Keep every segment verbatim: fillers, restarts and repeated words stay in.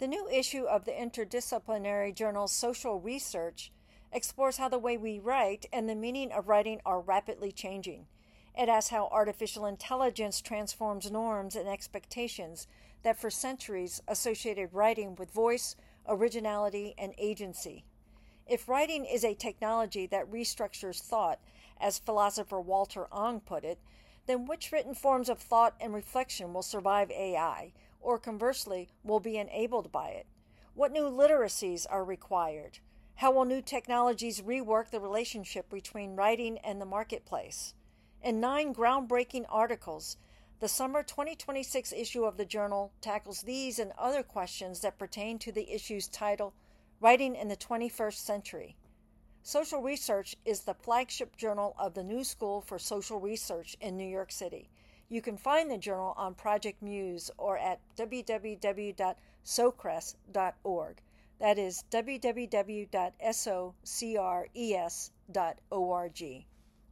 The new issue of the interdisciplinary journal Social Research explores how the way we write and the meaning of writing are rapidly changing. It asks how artificial intelligence transforms norms and expectations that for centuries associated writing with voice, originality, and agency. If writing is a technology that restructures thought, as philosopher Walter Ong put it, then which written forms of thought and reflection will survive A I, or conversely, will be enabled by it? What new literacies are required? How will new technologies rework the relationship between writing and the marketplace? In nine groundbreaking articles, the summer twenty twenty-six issue of the journal tackles these and other questions that pertain to the issue's title, Writing in the twenty-first Century. Social Research is the flagship journal of the New School for Social Research in New York City. You can find the journal on Project Muse or at w w w dot socres dot org. That is w w w dot socres dot org.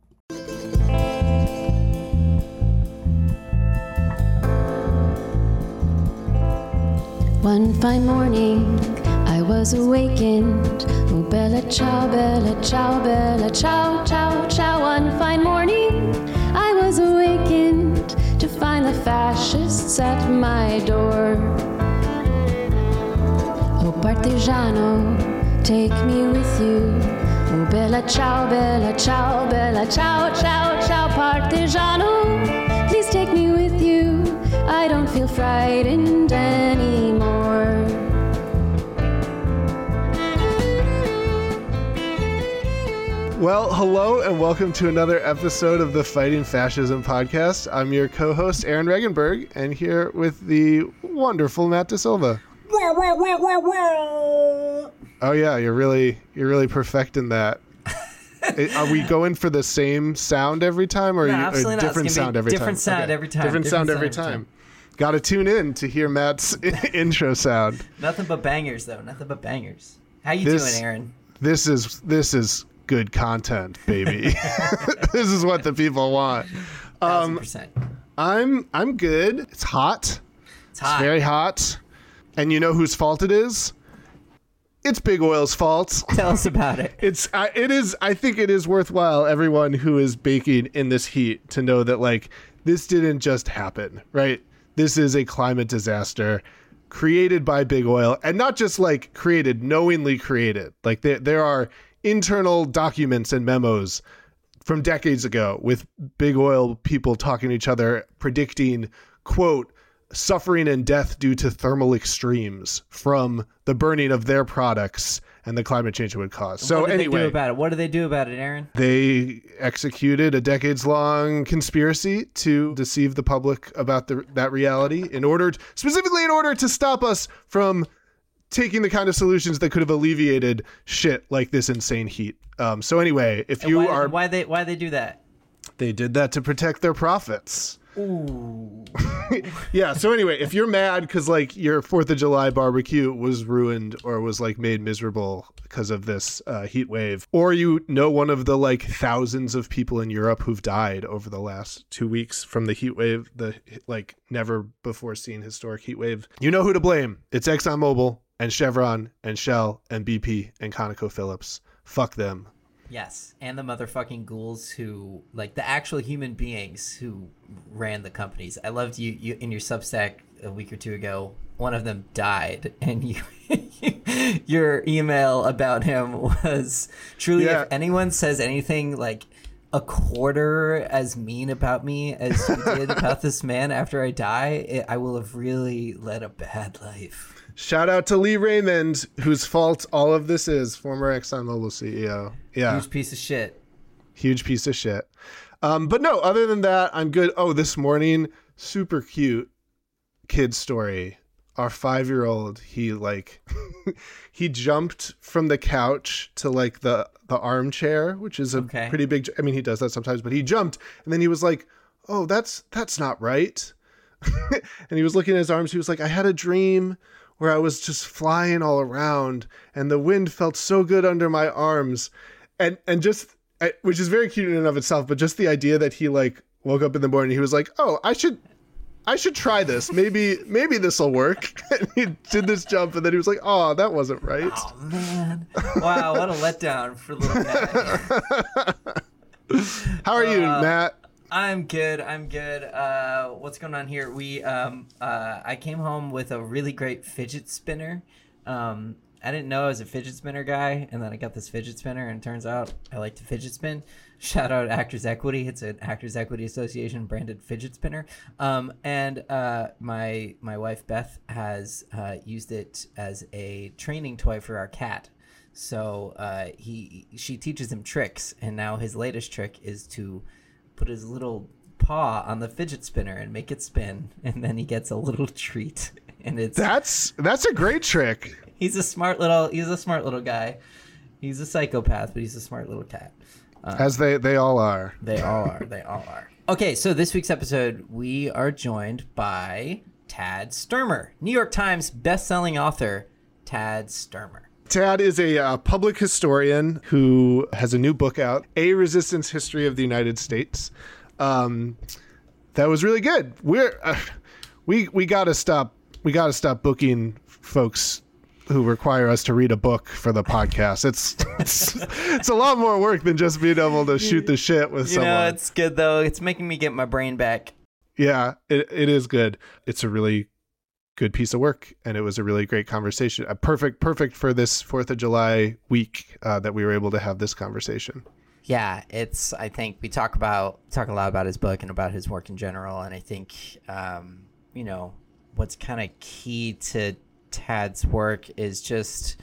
One fine morning, I was awakened. Oh, bella ciao, bella ciao, bella ciao, ciao, ciao. One fine morning, I was awakened to find the fascists at my door. Oh, partigiano, take me with you. Oh, bella ciao, bella ciao, bella ciao, ciao, ciao. Partigiano, please take me with you. I don't feel frightened anymore. Well, hello and welcome to another episode of the Fighting Fascism podcast. I'm your co-host, Aaron Regenberg, and here with the wonderful Matt DeSilva. Oh yeah, you're really you're really perfecting that. Are we going for the same sound every time, or, no, you, or different sound every different time? Sound okay. every time? Different, different sound every time. time. Got to tune in to hear Matt's intro sound. Nothing but bangers, though. Nothing but bangers. How you this, doing, Aaron? This is this is good content, baby. This is what the people want. Um, percent. I'm I'm good. It's hot. It's hot. It's very hot. And you know whose fault it is? It's Big Oil's fault. Tell us about it. It's uh, it is. I think it is worthwhile, everyone who is baking in this heat, to know that like this didn't just happen, right? This is a climate disaster created by Big Oil, and not just like created, knowingly created. Like there there are internal documents and memos from decades ago with Big Oil people talking to each other, predicting, quote, suffering and death due to thermal extremes from the burning of their products and the climate change it would cause. So what did anyway, they do about it? What do they do about it, Aaron? They executed a decades-long conspiracy to deceive the public about the, that reality in order, to, specifically in order to stop us from taking the kind of solutions that could have alleviated shit like this insane heat. Um, so anyway, if you why, are... Why they why they do that? They did that to protect their profits. Ooh. Yeah, so anyway, if you're mad because like your fourth of July barbecue was ruined or was like made miserable because of this uh, heat wave, or you know one of the like thousands of people in Europe who've died over the last two weeks from the heat wave, the like never before seen historic heat wave, you know who to blame. It's ExxonMobil and Chevron and Shell and B P and ConocoPhillips. Fuck them. Yes, and the motherfucking ghouls who, like, the actual human beings who ran the companies. I loved you, you in your Substack a week or two ago. One of them died, and you, your email about him was truly, yeah. If anyone says anything like a quarter as mean about me as you did about this man after I die, it, I will have really led a bad life. Shout out to Lee Raymond, whose fault all of this is, former ExxonMobil C E O. Yeah. Huge piece of shit. Huge piece of shit. Um, but no, other than that, I'm good. Oh, this morning, super cute kid story. Our five-year-old, he like, he jumped from the couch to like the, the armchair, which is a okay. pretty big, I mean, he does that sometimes, but he jumped and then he was like, oh, that's, that's not right. And he was looking at his arms. He was like, I had a dream where I was just flying all around and the wind felt so good under my arms. And and just, which is very cute in and of itself, but just the idea that he like woke up in the morning, he was like, oh, I should I should try this. Maybe maybe this will work. And he did this jump, and then he was like, oh, that wasn't right. Oh, man. Wow, what a letdown for little Matt. How are you, Uh, Matt? I'm good. I'm good. Uh, what's going on here? We um uh I came home with a really great fidget spinner. Um, I didn't know I was a fidget spinner guy, and then I got this fidget spinner, and it turns out I like to fidget spin. Shout out Actors Equity. It's an Actors Equity Association branded fidget spinner. Um, and uh, my my wife Beth has uh, used it as a training toy for our cat. So uh, he she teaches him tricks, and now his latest trick is to put his little paw on the fidget spinner and make it spin, and then he gets a little treat. And it's That's that's a great trick. he's a smart little he's a smart little guy. He's a psychopath, but he's a smart little cat. Uh, As they they all are. They all are. They all are. Okay, so this week's episode, we are joined by Tad Sturmer, New York Times best-selling author, Tad Sturmer. Tad is a uh, public historian who has a new book out, A Resistance History of the United States. Um, that was really good. We're uh, we we gotta stop. We gotta stop booking folks who require us to read a book for the podcast. It's it's, it's a lot more work than just being able to shoot the shit with You someone. know, it's good, though. It's making me get my brain back. Yeah, it it is good. It's a really good piece of work, and it was a really great conversation. A perfect perfect for this fourth of July week uh, that we were able to have this conversation. Yeah, it's, I think we talk about, talk a lot about his book and about his work in general. And I think, um, you know, what's kind of key to Tad's work is just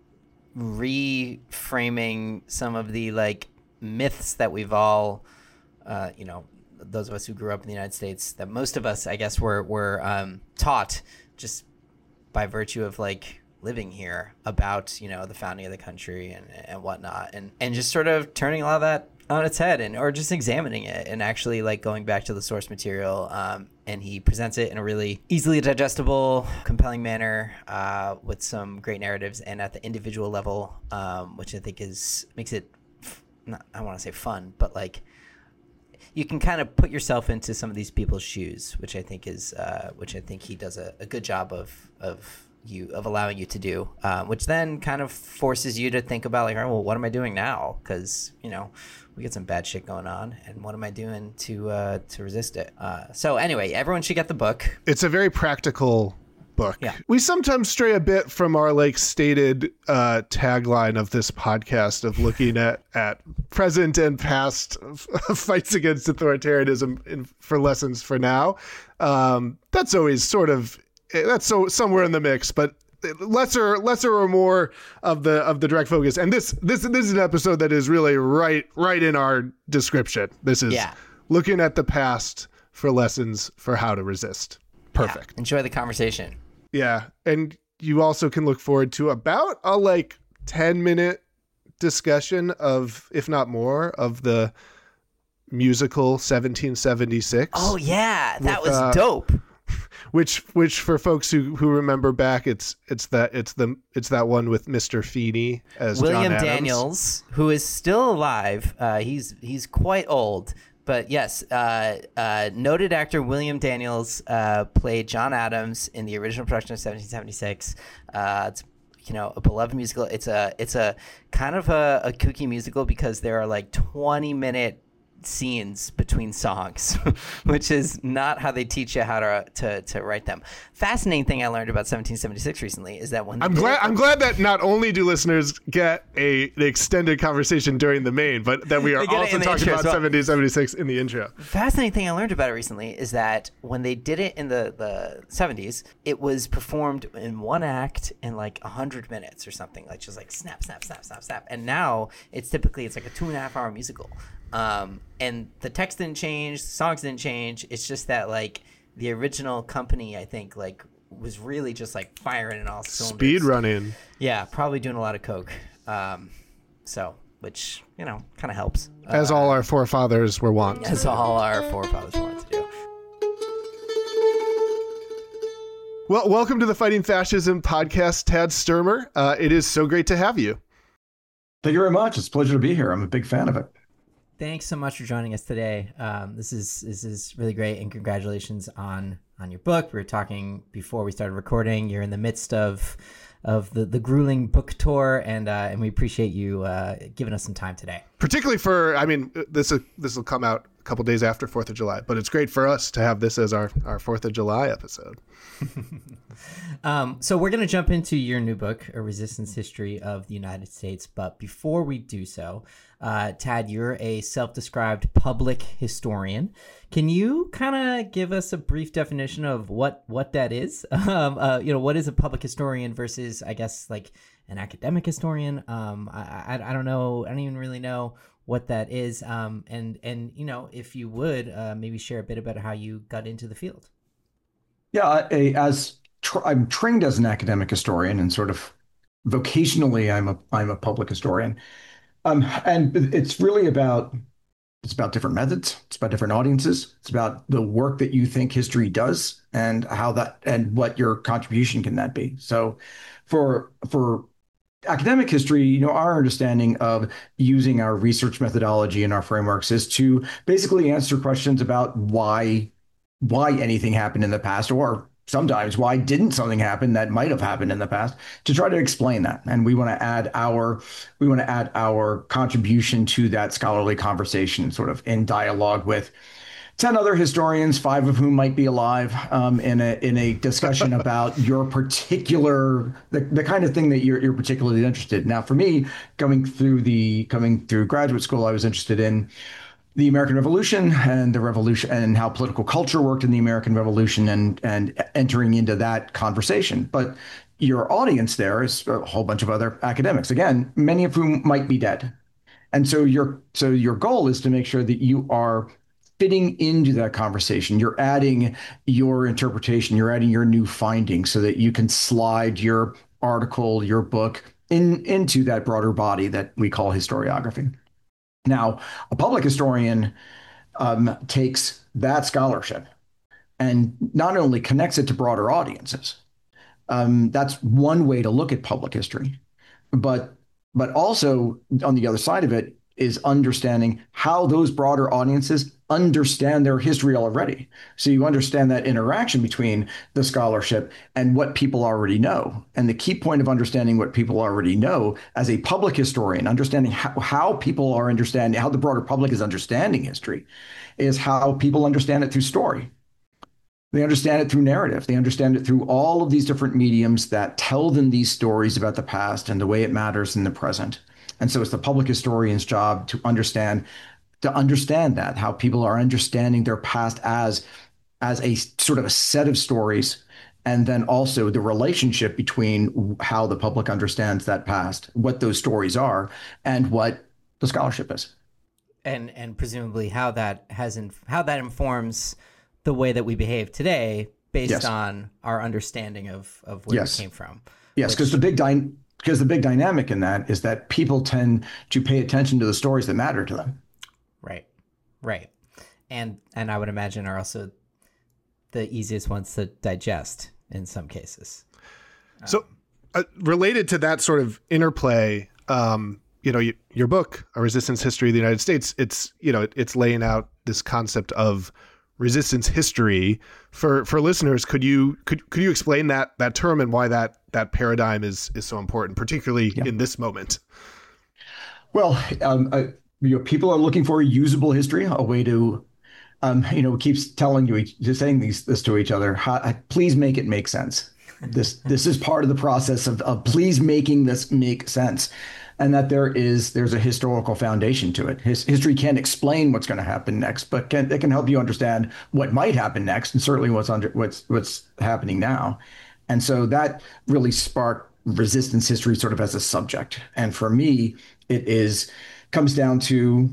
reframing some of the like myths that we've all, uh, you know, those of us who grew up in the United States, that most of us, I guess, were were um, taught just by virtue of like living here about, you know, the founding of the country and and whatnot, and and just sort of turning a lot of that on its head, and or just examining it and actually like going back to the source material. Um, and he presents it in a really easily digestible, compelling manner, uh, with some great narratives, and at the individual level, um, which I think is makes it, f- not, I want to say fun, but like you can kind of put yourself into some of these people's shoes, which I think is, uh, which I think he does a, a good job of of you of allowing you to do, uh, which then kind of forces you to think about like, oh, well, what am I doing now? Because you know, we get some bad shit going on, and what am I doing to uh, to resist it? Uh, so anyway, everyone should get the book. It's a very practical book. Yeah. We sometimes stray a bit from our like stated uh, tagline of this podcast of looking at, at present and past fights against authoritarianism in, for lessons for now. Um, that's always sort of, that's so somewhere in the mix, but lesser lesser or more of the of the direct focus. And this this this is an episode that is really right right in our description. This is Yeah. looking at the past for lessons for how to resist. Perfect. Yeah, enjoy the conversation. Yeah. And you also can look forward to about a like ten minute discussion of, if not more, of the musical seventeen seventy-six. Oh yeah, that With, was uh, dope. Which which for folks who, who remember back, it's it's that it's the it's that one with Mister Feeney as William John Adams. Daniels, who is still alive. Uh, he's he's quite old, but yes, uh, uh, noted actor William Daniels uh, played John Adams in the original production of seventeen seventy-six. Uh, it's you know a beloved musical. It's a it's a kind of a, a kooky musical because there are like twenty minute scenes between songs, which is not how they teach you how to, to to write them. Fascinating thing I learned about seventeen seventy-six recently is that when they I'm did glad it- I'm glad that not only do listeners get a an extended conversation during the main, but that we are They get it also in the talking intro about as well. seventeen seventy-six in the intro. Fascinating thing I learned about it recently is that when they did it in the, the seventies, it was performed in one act in like one hundred minutes or something, like just like snap, snap, snap, snap, snap. And now it's typically, it's like a two and a half hour musical. Um, and the text didn't change, the songs didn't change. It's just that like the original company, I think, like was really just like firing in all cylinders. Speed running. Yeah, probably doing a lot of coke. Um, so, which, you know, kind of helps. As all our forefathers were wont. As all our forefathers wanted to do. Well, welcome to the Fighting Fascism podcast, Tad Sturmer. Uh, it is so great to have you. Thank you very much. It's a pleasure to be here. I'm a big fan of it. Thanks so much for joining us today. Um, this is this is really great, and congratulations on on your book. We were talking before we started recording. You're in the midst of of the, the grueling book tour, and uh, and we appreciate you uh, giving us some time today. Particularly for, I mean, this this will come out a couple days after Fourth of July, but it's great for us to have this as our our Fourth of July episode. um, so we're going to jump into your new book, A Resistance History of the United States. But before we do so, uh, Tad, you're a self-described public historian. Can you kind of give us a brief definition of what, what that is? Um, uh, you know, what is a public historian versus, I guess, like an academic historian? Um, I, I, I don't know. I don't even really know what that is. Um, and, and, you know, if you would uh, maybe share a bit about how you got into the field. Yeah, I, as tra- I'm trained as an academic historian, and sort of vocationally, I'm a I'm a public historian, um, and it's really about it's about different methods, it's about different audiences, it's about the work that you think history does, and how that and what your contribution can that be. So, for for academic history, you know, our understanding of using our research methodology and our frameworks is to basically answer questions about why. why anything happened in the past, or sometimes why didn't something happen that might have happened in the past, to try to explain that. And we want to add our we want to add our contribution to that scholarly conversation, sort of in dialogue with ten other historians, five of whom might be alive, um, in a in a discussion about your particular the, the kind of thing that you're you're particularly interested in. Now, for me, coming through the coming through graduate school, I was interested in the American Revolution and the revolution and how political culture worked in the American Revolution, and and entering into that conversation. But your audience there is a whole bunch of other academics, again, many of whom might be dead. And so your so your goal is to make sure that you are fitting into that conversation. You're adding your interpretation, you're adding your new findings so that you can slide your article, your book in into that broader body that we call historiography. Now, a public historian um, takes that scholarship and not only connects it to broader audiences. Um, that's one way to look at public history, but but also on the other side of it is understanding how those broader audiences understand their history already. So you understand that interaction between the scholarship and what people already know. And the key point of understanding what people already know as a public historian, understanding how, how people are understanding, how the broader public is understanding history, is how people understand it through story. They understand it through narrative. They understand it through all of these different mediums that tell them these stories about the past and the way it matters in the present. And so it's the public historian's job to understand to understand that, how people are understanding their past as as a sort of a set of stories, and then also the relationship between how the public understands that past, what those stories are, and what the scholarship is. And and presumably how that has inf- how that informs the way that we behave today based Yes. on our understanding of, of where Yes. we came from. Yes, because which- the big dy- because the big dynamic in that is that people tend to pay attention to the stories that matter to them. Right, right. And and I would imagine are also the easiest ones to digest in some cases. So, uh, related to that sort of interplay, um, you know, y- your book, A Resistance History of the United States, it's, you know, it, it's laying out this concept of resistance history. For for listeners, could you could could you explain that that term and why that that paradigm is is so important, particularly Yeah. in this moment? Well, um, uh, you know, people are looking for a usable history, a way to, um, you know, keeps telling you, each, just saying these this to each other. How, please make it make sense. This this is part of the process of, of please making this make sense, and that there is there's a historical foundation to it. His, history can't explain what's going to happen next, but can, it can help you understand what might happen next, and certainly what's under what's what's happening now. And so that really sparked resistance history sort of as a subject. And for me, it is comes down to,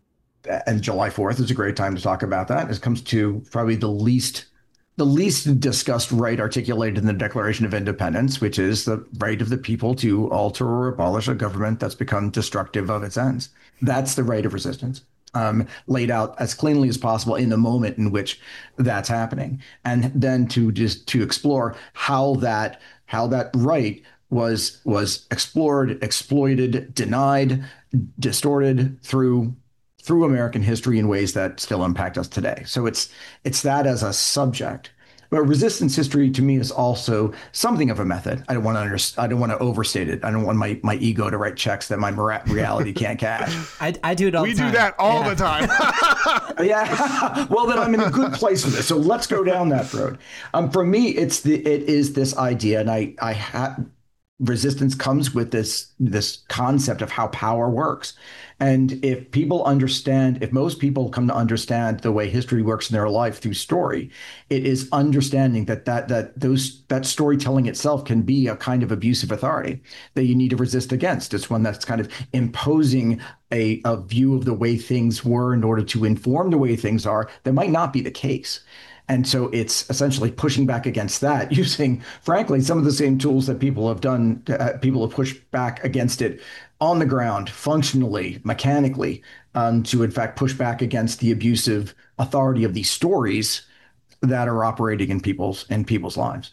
and July fourth is a great time to talk about that. It comes to probably the least the least discussed right articulated in the Declaration of Independence, which is the right of the people to alter or abolish a government that's become destructive of its ends. That's the right of resistance, um, laid out as cleanly as possible in the moment in which that's happening, and then to just to explore how that how that right was was explored, exploited, denied, distorted through through American history in ways that still impact us today. So it's it's that as a subject But resistance history to me is also something of a method. I don't want to under, I don't want to overstate it. I don't want my, my ego to write checks that my reality can't cash. I, I do it all we the time. We do that all yeah. the time. Yeah. Well, then I'm in a good place for this. So let's go down that road. Um, for me, it's the it is this idea, and I I have. Resistance comes with this this concept of how power works. And if people understand, if most people come to understand the way history works in their life through story, it is understanding that that that those that storytelling itself can be a kind of abusive authority that you need to resist against. It's one that's kind of imposing a, a view of the way things were in order to inform the way things are that might not be the case. And so it's essentially pushing back against that using, frankly, some of the same tools that people have done. Uh, people have pushed back against it on the ground, functionally, mechanically, um, to in fact push back against the abusive authority of these stories that are operating in people's in people's lives.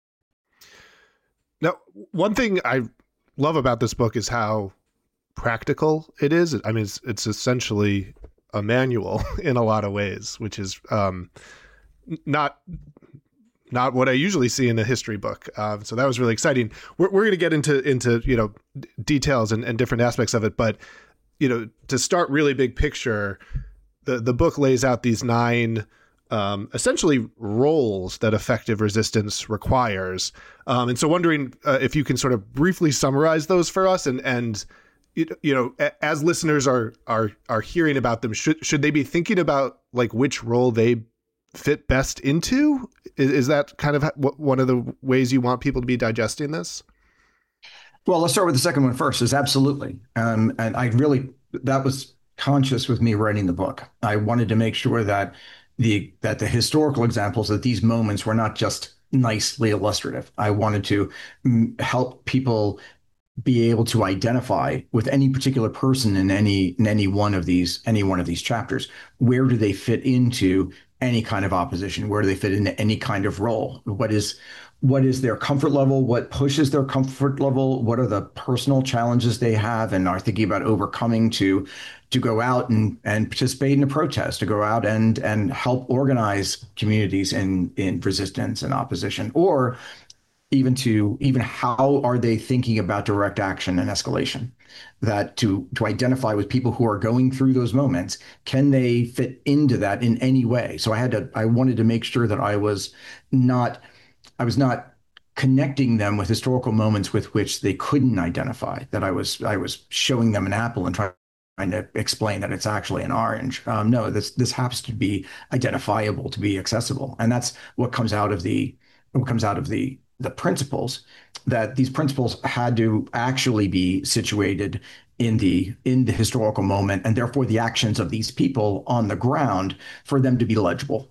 Now, one thing I love about this book is how practical it is. I mean, it's, it's essentially a manual in a lot of ways, which is um, not not what I usually see in a history book. Um, so that was really exciting. We're, we're going to get into into you know d- details and, and different aspects of it, but you know to start really big picture, the the book lays out these nine um, essentially roles that effective resistance requires. Um, and so wondering uh, if you can sort of briefly summarize those for us, and and you know as listeners are are are hearing about them, should should they be thinking about like which role they fit best into? Is, is that kind of one of the ways you want people to be digesting this? Well, let's start with the second one first. Is absolutely. Um, and I really, that was conscious with me writing the book. I wanted to make sure that the, that the historical examples of these moments were not just nicely illustrative. I wanted to mm, help people be able to identify with any particular person in any, in any one of these, any one of these chapters. Where do they fit into any kind of opposition? Where do they fit into any kind of role? What is what is their comfort level? What pushes their comfort level? What are the personal challenges they have and are thinking about overcoming to to go out and, and participate in a protest, to go out and and help organize communities in in resistance and opposition, or even to even how are they thinking about direct action and escalation? That to to identify with people who are going through those moments, can they fit into that in any way? So I had to I wanted to make sure that I was not I was not connecting them with historical moments with which they couldn't identify, that I was I was showing them an apple and trying to explain that it's actually an orange. Um, no, this this happens to be identifiable, to be accessible. And that's what comes out of the what comes out of the the principles, that these principles had to actually be situated in the in the historical moment, and therefore the actions of these people on the ground for them to be legible.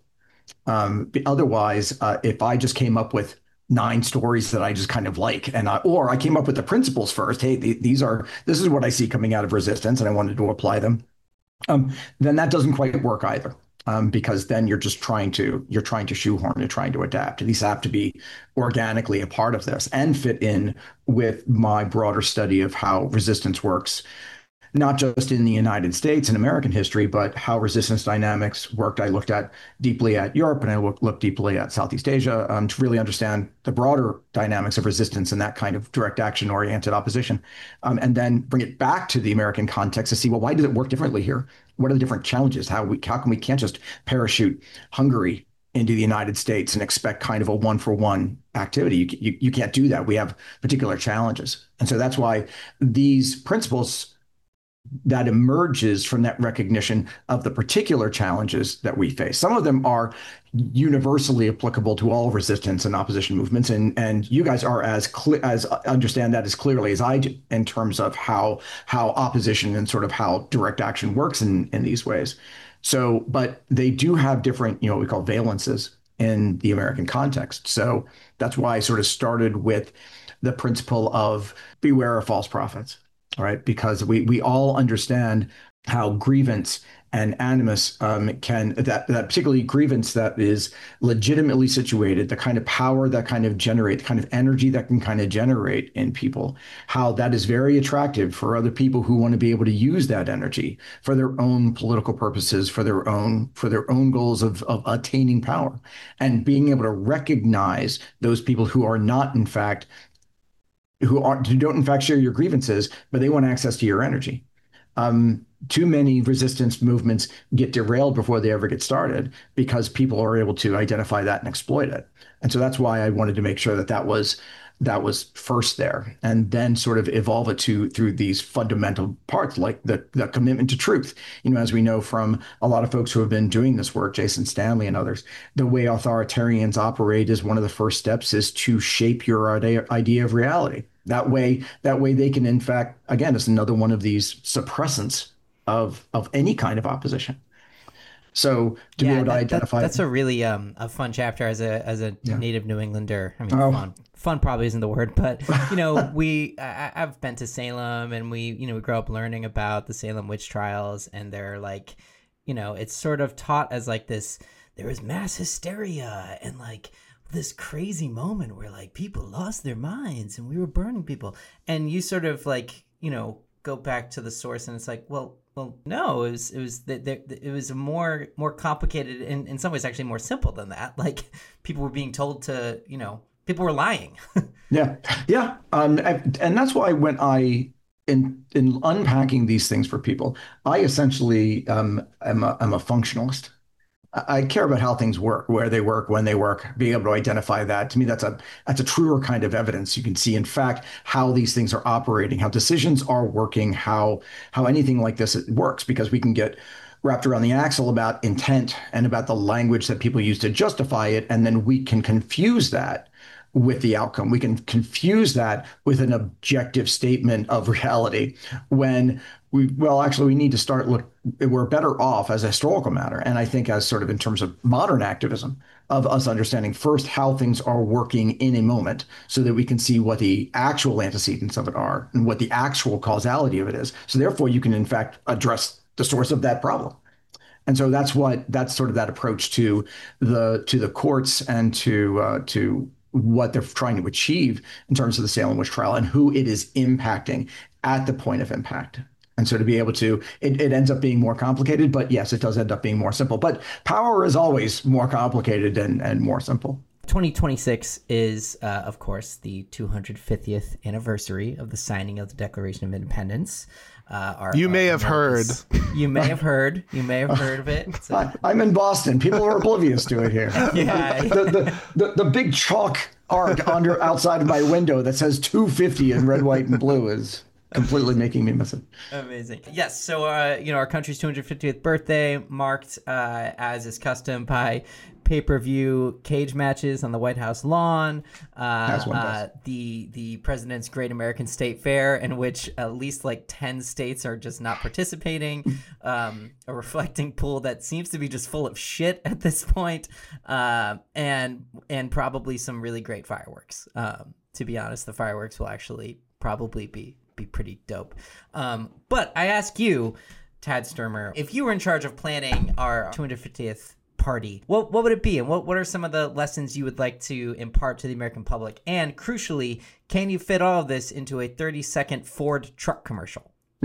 Um, otherwise, uh, if I just came up with nine stories that I just kind of like, and I, or I came up with the principles first, hey, th- these are this is what I see coming out of resistance, and I wanted to apply them, um, then that doesn't quite work either. Um, because then you're just trying to you're trying to shoehorn, you're trying to adapt. These have to be organically a part of this and fit in with my broader study of how resistance works, not just in the United States and American history, but how resistance dynamics worked. I looked at deeply at Europe, and I looked, looked deeply at Southeast Asia um, to really understand the broader dynamics of resistance and that kind of direct action oriented opposition, um, and then bring it back to the American context to see, well, why does it work differently here? What are the different challenges? How we how can we can't just parachute Hungary into the United States and expect kind of a one for one activity? You, you, you can't do that. We have particular challenges. And so that's why these principles that emerges from that recognition of the particular challenges that we face. Some of them are universally applicable to all resistance and opposition movements, and and you guys are as clear as understand that as clearly as I do in terms of how how opposition and sort of how direct action works in in these ways. So, but they do have different, you know, what we call valences in the American context. So that's why I sort of started with the principle of beware of false prophets. All right, because we we all understand how grievance and animus um, can that that particularly grievance that is legitimately situated, the kind of power that kind of generate, the kind of energy that can kind of generate in people, how that is very attractive for other people who want to be able to use that energy for their own political purposes, for their own for their own goals of of attaining power, and being able to recognize those people who are not in fact who aren't who don't in fact share your grievances, but they want access to your energy. Um, too many resistance movements get derailed before they ever get started because people are able to identify that and exploit it. And so that's why I wanted to make sure that that was that was first there, and then sort of evolve it to through these fundamental parts like the, the commitment to truth. You know, as we know from a lot of folks who have been doing this work, Jason Stanley and others, the way authoritarians operate is one of the first steps is to shape your idea of reality. That way, that way they can, in fact, again, it's another one of these suppressants of of any kind of opposition. So to yeah, be able to that, identify that, that's a really um a fun chapter as a as a yeah. native New Englander. I mean, oh. fun fun probably isn't the word, but you know, we I, I've been to Salem, and we you know we grew up learning about the Salem witch trials, and they're like, you know, it's sort of taught as like this. There was mass hysteria and like this crazy moment where like people lost their minds and we were burning people, and you sort of like you know go back to the source, and it's like, well. Well, no, it was it was that it was a more more complicated, and in some ways actually more simple than that. Like people were being told to, you know, people were lying. yeah, yeah, um, and that's why when I in in unpacking these things for people, I essentially um, am a, I'm a functionalist. I care about how things work, where they work, when they work, being able to identify that. To me, that's a that's a truer kind of evidence. You can see, in fact, how these things are operating, how decisions are working, how how anything like this works, because we can get wrapped around the axle about intent and about the language that people use to justify it, and then we can confuse that with the outcome. We can confuse that with an objective statement of reality when we, well, actually, we need to start look, we're better off as a historical matter. And I think as sort of in terms of modern activism of us understanding first how things are working in a moment so that we can see what the actual antecedents of it are and what the actual causality of it is. So therefore you can in fact address the source of that problem. And so that's what, that's sort of that approach to the, to the courts and to, uh, to, what they're trying to achieve in terms of the Salem witch trial and who it is impacting at the point of impact. And so to be able to, it, it ends up being more complicated, but yes, it does end up being more simple. But power is always more complicated and, and more simple. twenty twenty-six is, uh, of course, the two hundred fiftieth anniversary of the signing of the Declaration of Independence. Uh, our, you may our have heard. You may have heard. You may have heard of it. So. I, I'm in Boston. People are oblivious to it here. Yeah. The, the, the, the big chalk arc under outside of my window that says two fifty in red, white, and blue is completely making me miss it. Amazing. Yes. So, uh, you know, our country's two hundred fiftieth birthday marked, uh, as is custom, by pay-per-view cage matches on the White House lawn, uh, uh, the the president's Great American State Fair, in which at least like ten states are just not participating, um, a reflecting pool that seems to be just full of shit at this point, uh, and and probably some really great fireworks. Um, to be honest, the fireworks will actually probably be be pretty dope. Um, but I ask you, Tad Sturmer, if you were in charge of planning our two hundred fiftieth party, what what would it be, and what, what are some of the lessons you would like to impart to the American public? And crucially, can you fit all of this into a thirty second Ford truck commercial? No,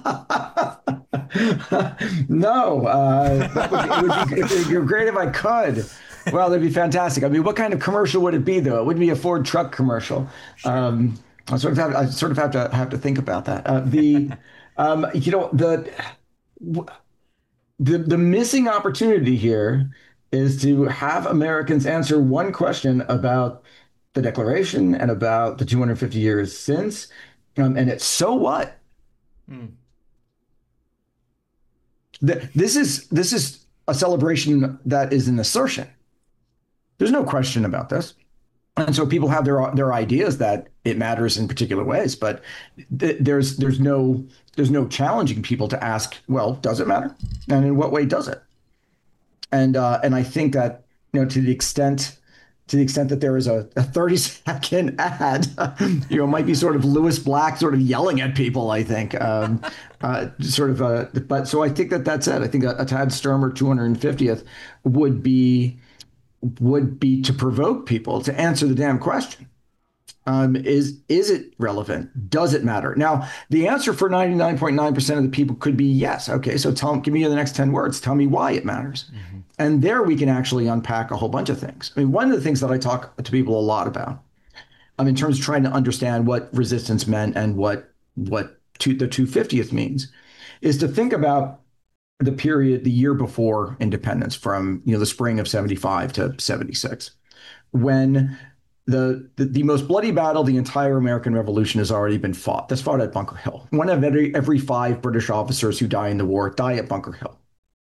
uh, that would be, it would be, it would be great if I could. Well, that'd be fantastic. I mean, what kind of commercial would it be, though? It wouldn't be a Ford truck commercial. Sure. Um, I sort of have, I sort of have to have to think about that. Uh, the, um, you know, the. The, the missing opportunity here is to have Americans answer one question about the Declaration and about the two hundred fifty years since. Um, and it's so what? Mm. The, this is this is a celebration that is an assertion. There's no question about this. And so people have their their ideas that it matters in particular ways, but th- there's there's no there's no challenging people to ask, well, does it matter? And in what way does it? And uh, and I think that, you know, to the extent to the extent that there is a, a thirty second ad, you know, it might be sort of Lewis Black sort of yelling at people, I think. Um, uh, sort of, uh, but so I think that that's it. I think a, a Tad Sturmer two hundred fiftieth would be, would be to provoke people to answer the damn question. Um, is is it relevant? Does it matter? Now, the answer for ninety-nine point nine percent of the people could be yes. Okay, so tell give me the next ten words. Tell me why it matters. Mm-hmm. And there we can actually unpack a whole bunch of things. I mean, one of the things that I talk to people a lot about, um, in terms of trying to understand what resistance meant and what what to, the two hundred fiftieth means, is to think about the period, the year before independence, from you know the spring of seventy-five to seventy-six, when The, the the most bloody battle, the entire American Revolution, has already been fought. That's fought at Bunker Hill. One of every every five British officers who die in the war die at Bunker Hill.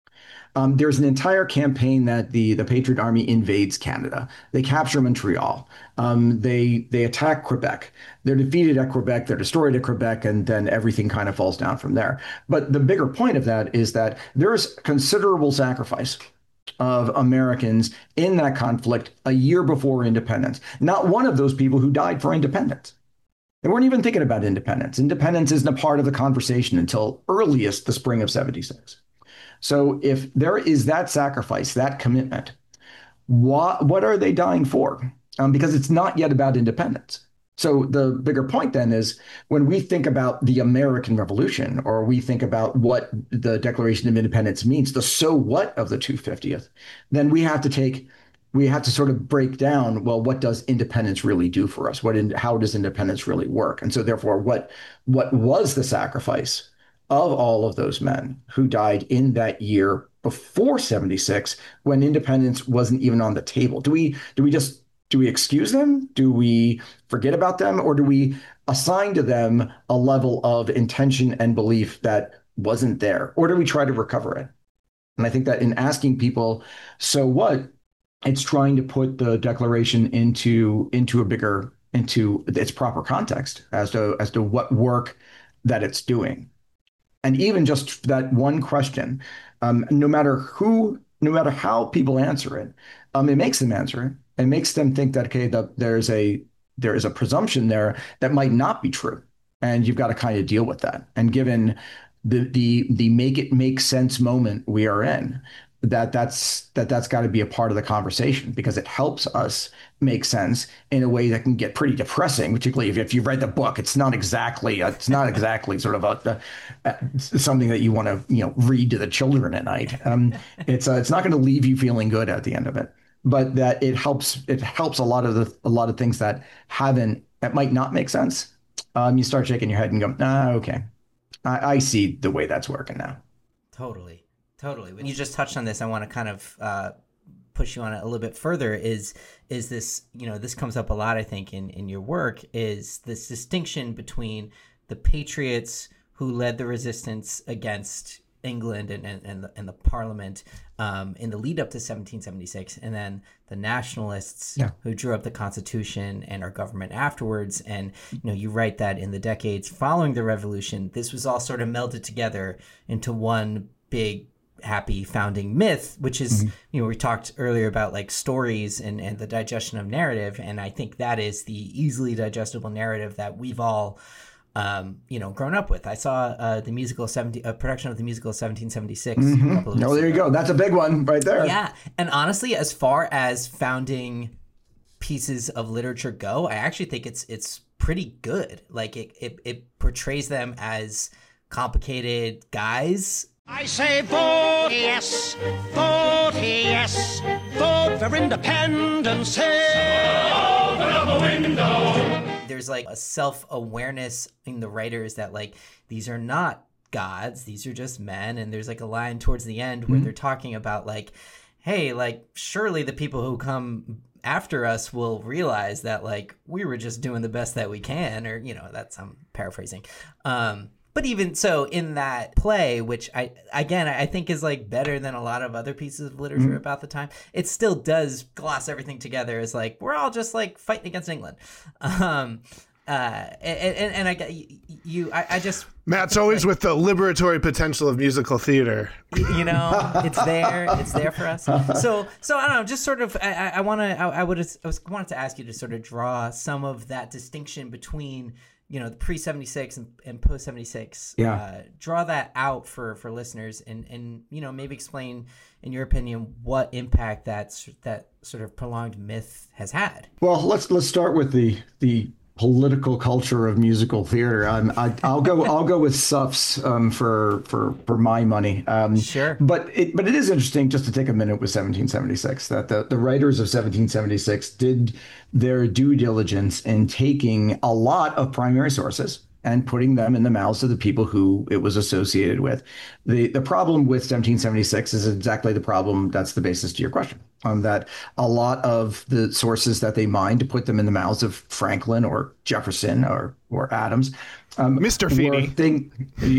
Um, there's an entire campaign that the the Patriot Army invades Canada. They capture Montreal. Um, they they attack Quebec. They're defeated at Quebec. They're destroyed at Quebec, and then everything kind of falls down from there. But the bigger point of that is that there is considerable sacrifice of Americans in that conflict a year before independence. Not one of those people who died for independence. They weren't even thinking about independence. Independence isn't a part of the conversation until earliest the spring of seventy-six. So if there is that sacrifice, that commitment, what, what are they dying for? Um, because it's not yet about independence. So the bigger point then is when we think about the American Revolution, or we think about what the Declaration of Independence means, the so what of the two hundred fiftieth, then we have to take, we have to sort of break down, well, what does independence really do for us? What, in, how does independence really work? And so therefore, what, what was the sacrifice of all of those men who died in that year before seventy-six, when independence wasn't even on the table? Do we, do we just, Do we excuse them? Do we forget about them? Or do we assign to them a level of intention and belief that wasn't there? Or do we try to recover it? And I think that in asking people, so what, it's trying to put the Declaration into, into a bigger, into its proper context as to, as to what work that it's doing. And even just that one question, um, no matter who, no matter how people answer it, um, it makes them answer it. It makes them think that, okay, the, there's a there is a presumption there that might not be true, and you've got to kind of deal with that. And given the the the make it make sense moment we are in, that that's that that's got to be a part of the conversation, because it helps us make sense in a way that can get pretty depressing, particularly if, if you've read the book. It's not exactly a, it's not exactly sort of a, a, a something that you want to you know read to the children at night. Um, it's uh, it's not going to leave you feeling good at the end of it. But that it helps it helps a lot of the a lot of things that haven't that might not make sense. Um, you start shaking your head and go, ah, okay, I, I see the way that's working now. Totally, totally. When you just touched on this, I want to kind of uh, push you on it a little bit further. Is is this you know this comes up a lot, I think, in in your work, is this distinction between the patriots who led the resistance against England and and and the, and the Parliament um, in the lead up to seventeen seventy-six, and then the nationalists yeah. who drew up the Constitution and our government afterwards. And you know, you write that in the decades following the Revolution, this was all sort of melded together into one big happy founding myth, which is mm-hmm. you know we talked earlier about like stories and and the digestion of narrative, and I think that is the easily digestible narrative that we've all Um, you know, grown up with. I saw uh, the musical seventy, a production of the musical seventeen seventy-six. Mm-hmm. Oh, there you go. That's a big one right there. Yeah, and honestly, as far as founding pieces of literature go, I actually think it's it's pretty good. Like it it, it portrays them as complicated guys. I say vote yes, vote yes, vote for independence. Hey, open up a window. There's like a self-awareness in the writers that like these are not gods, these are just men. And there's like a line towards the end where mm-hmm. they're talking about like, hey, like surely the people who come after us will realize that like we were just doing the best that we can, or you know, that's I'm paraphrasing. Um, But even so, in that play, which I again I think is like better than a lot of other pieces of literature mm-hmm. about the time, it still does gloss everything together as like we're all just like fighting against England. Um, Uh, and, and and I got you. I, I just Matt's always like, with the liberatory potential of musical theater. You know, it's there. It's there for us. So so I don't know. Just sort of. I, I want to. I, I would. I was wanted to ask you to sort of draw some of that distinction between, you know, the pre seventy-six and, and post seventy-six. Yeah. Uh, draw that out for, for listeners, and, and you know, maybe explain, in your opinion, what impact that that sort of prolonged myth has had. Well, let's let's start with the the political culture of musical theater. Um, I, I'll go I'll go with S U Fs um, for for for my money. Um, sure. But it but it is interesting just to take a minute with seventeen seventy-six that the the writers of seventeen seventy-six did their due diligence in taking a lot of primary sources and putting them in the mouths of the people who it was associated with. The the problem with seventeen seventy-six is exactly the problem that's the basis to your question. Um, that a lot of the sources that they mined to put them in the mouths of Franklin or Jefferson or or Adams. Um, Mister Feeney. Thing,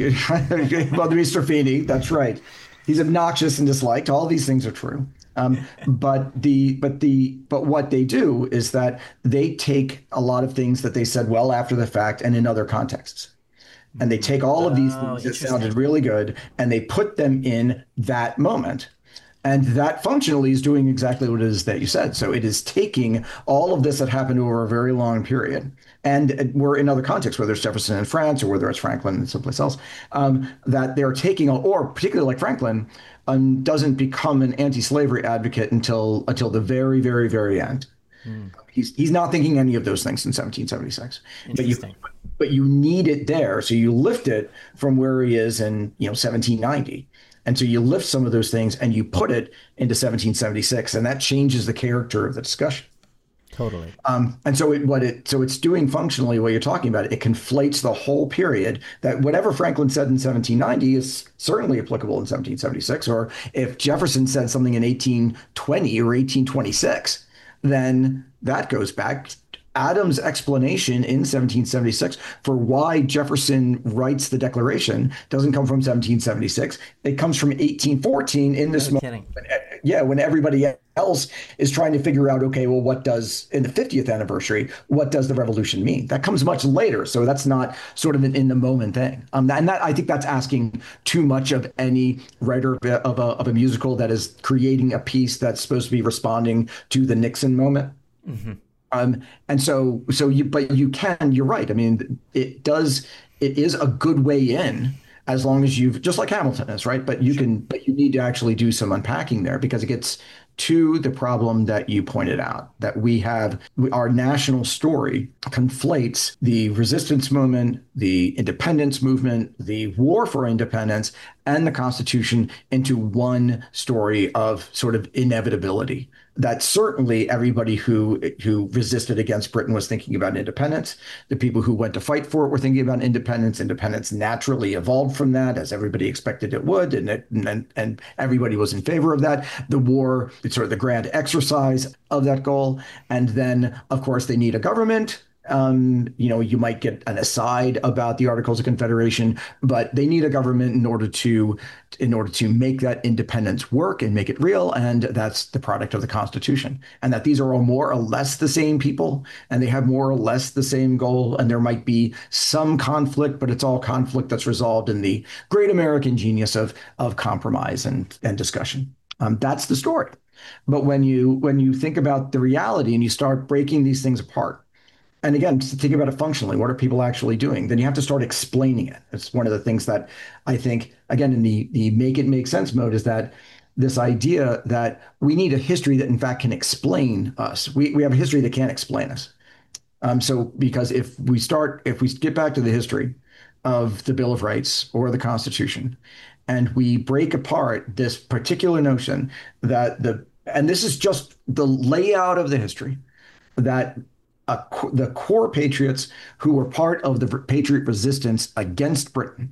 well, Mister Feeney, that's right. He's obnoxious and disliked. All these things are true. Um, but the but the but what they do is that they take a lot of things that they said well after the fact and in other contexts. And they take all of these Oh, things that sounded really good and they put them in that moment. And that functionally is doing exactly what it is that you said. So it is taking all of this that happened over a very long period. And we're in other contexts, whether it's Jefferson in France or whether it's Franklin in someplace else, um, that they're taking, or particularly like Franklin, um, doesn't become an anti-slavery advocate until until the very, very, very end. Mm. He's he's not thinking any of those things in seventeen seventy-six. But you, but you need it there. So you lift it from where he is in, you know, seventeen ninety. And so you lift some of those things and you put it into seventeen seventy-six, and that changes the character of the discussion. Totally. Um, and so it, what it so it's doing functionally what you're talking about. It conflates the whole period. That whatever Franklin said in seventeen ninety is certainly applicable in seventeen seventy-six. Or if Jefferson said something in eighteen twenty or eighteen twenty-six, then that goes back. Adams' explanation in seventeen seventy-six for why Jefferson writes the Declaration doesn't come from seventeen seventy-six. It comes from eighteen fourteen in this no moment. Yeah, when everybody else is trying to figure out, okay, well, what does, in the fiftieth anniversary, what does the revolution mean? That comes much later. So that's not sort of an in the moment thing. Um, and that I think that's asking too much of any writer of a, of a musical that is creating a piece that's supposed to be responding to the Nixon moment. Mm-hmm. Um, and so, so you, but you can, you're right. I mean, it does, it is a good way in as long as you've, just like Hamilton is, right? But you can, but you need to actually do some unpacking there because it gets to the problem that you pointed out, that we have, our national story conflates the resistance movement, the independence movement, the war for independence, and the Constitution into one story of sort of inevitability. That certainly everybody who who resisted against Britain was thinking about independence. The people who went to fight for it were thinking about independence. Independence naturally evolved from that, as everybody expected it would, and it, and, and everybody was in favor of that. The war, it's sort of the grand exercise of that goal. And then, of course, they need a government. Um, you know, you might get an aside about the Articles of Confederation, but they need a government in order to in order to make that independence work and make it real. And that's the product of the Constitution. And that these are all more or less the same people, and they have more or less the same goal. And there might be some conflict, but it's all conflict that's resolved in the great American genius of of compromise and, and discussion. Um, that's the story. But when you when you think about the reality and you start breaking these things apart, and again, to think about it functionally, what are people actually doing? Then you have to start explaining it. It's one of the things that I think, again, in the, the make it make sense mode is that this idea that we need a history that, in fact, can explain us. We, we have a history that can't explain us. Um, so because if we start, if we get back to the history of the Bill of Rights or the Constitution, and we break apart this particular notion that the, and this is just the layout of the history, that Uh, the core patriots who were part of the patriot resistance against Britain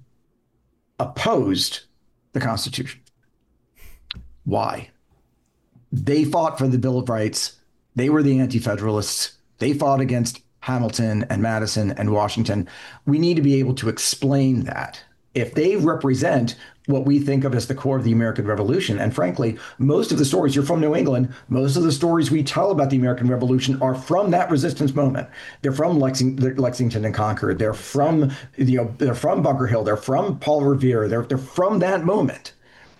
opposed the Constitution. Why? They fought for the Bill of Rights. They were the anti-federalists. They fought against Hamilton and Madison and Washington. We need to be able to explain that if they represent what we think of as the core of the American Revolution. And frankly, most of the stories, you're from New England, most of the stories we tell about the American Revolution are from that resistance moment. They're from Lexington, Lexington and Concord. They're from, you know, they're from Bunker Hill. They're from Paul Revere. They're, they're from that moment.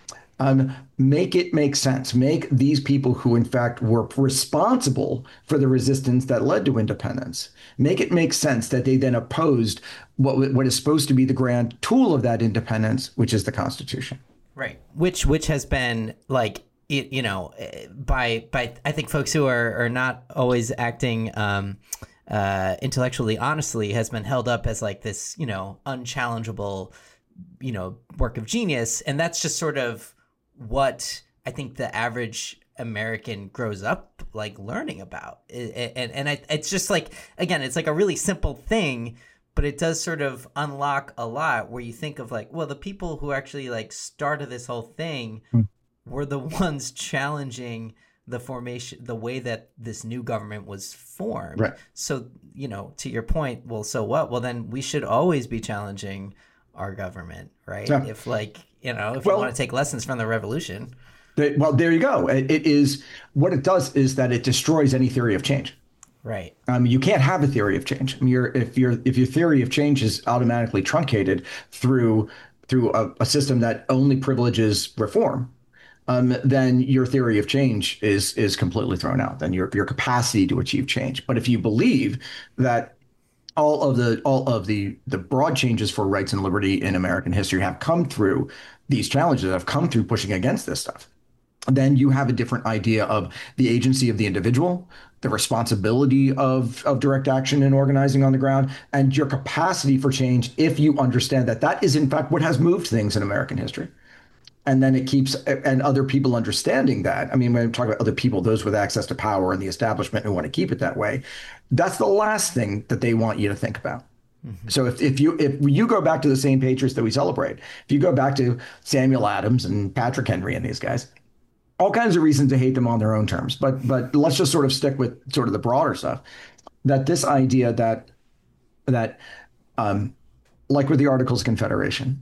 Um, make it make sense. Make these people who, in fact, were responsible for the resistance that led to independence, make it make sense that they then opposed what what is supposed to be the grand tool of that independence, which is the Constitution. Right. Which which has been like, it, you know, by by I think folks who are, are not always acting um, uh, intellectually honestly has been held up as like this, you know, unchallengeable, you know, work of genius. And that's just sort of what I think the average American grows up like learning about. And and I, it's just like, again, it's like a really simple thing, but it does sort of unlock a lot where you think of like, well, the people who actually like started this whole thing mm. were the ones challenging the formation, the way that this new government was formed. Right. So, you know, to your point, well, so what? Well, then we should always be challenging our government, right? Yeah. If like, you know, if well, you want to take lessons from the revolution. They, well, there you go. It, it is, what it does is that it destroys any theory of change. Right. Um, you can't have a theory of change. I mean, you're, if your if your theory of change is automatically truncated through through a, a system that only privileges reform, um, then your theory of change is is completely thrown out. Then your your capacity to achieve change. But if you believe that all of the all of the the broad changes for rights and liberty in American history have come through these challenges, have come through pushing against this stuff, then you have a different idea of the agency of the individual, the responsibility of, of direct action and organizing on the ground, and your capacity for change if you understand that that is, in fact, what has moved things in American history. And then it keeps, and other people understanding that. I mean, when I'm talking about other people, those with access to power and the establishment who want to keep it that way, that's the last thing that they want you to think about. Mm-hmm. So if, if you if you go back to the same patriots that we celebrate, if you go back to Samuel Adams and Patrick Henry and these guys, all kinds of reasons to hate them on their own terms. But but let's just sort of stick with sort of the broader stuff, that this idea that that um, like with the Articles of Confederation,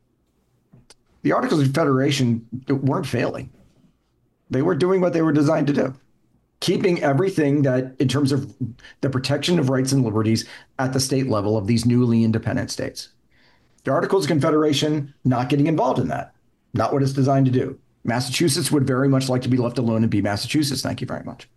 the Articles of Confederation weren't failing. They were doing what they were designed to do, keeping everything that in terms of the protection of rights and liberties at the state level of these newly independent states. The Articles of Confederation not getting involved in that, not what it's designed to do. Massachusetts would very much like to be left alone and be Massachusetts. Thank you very much.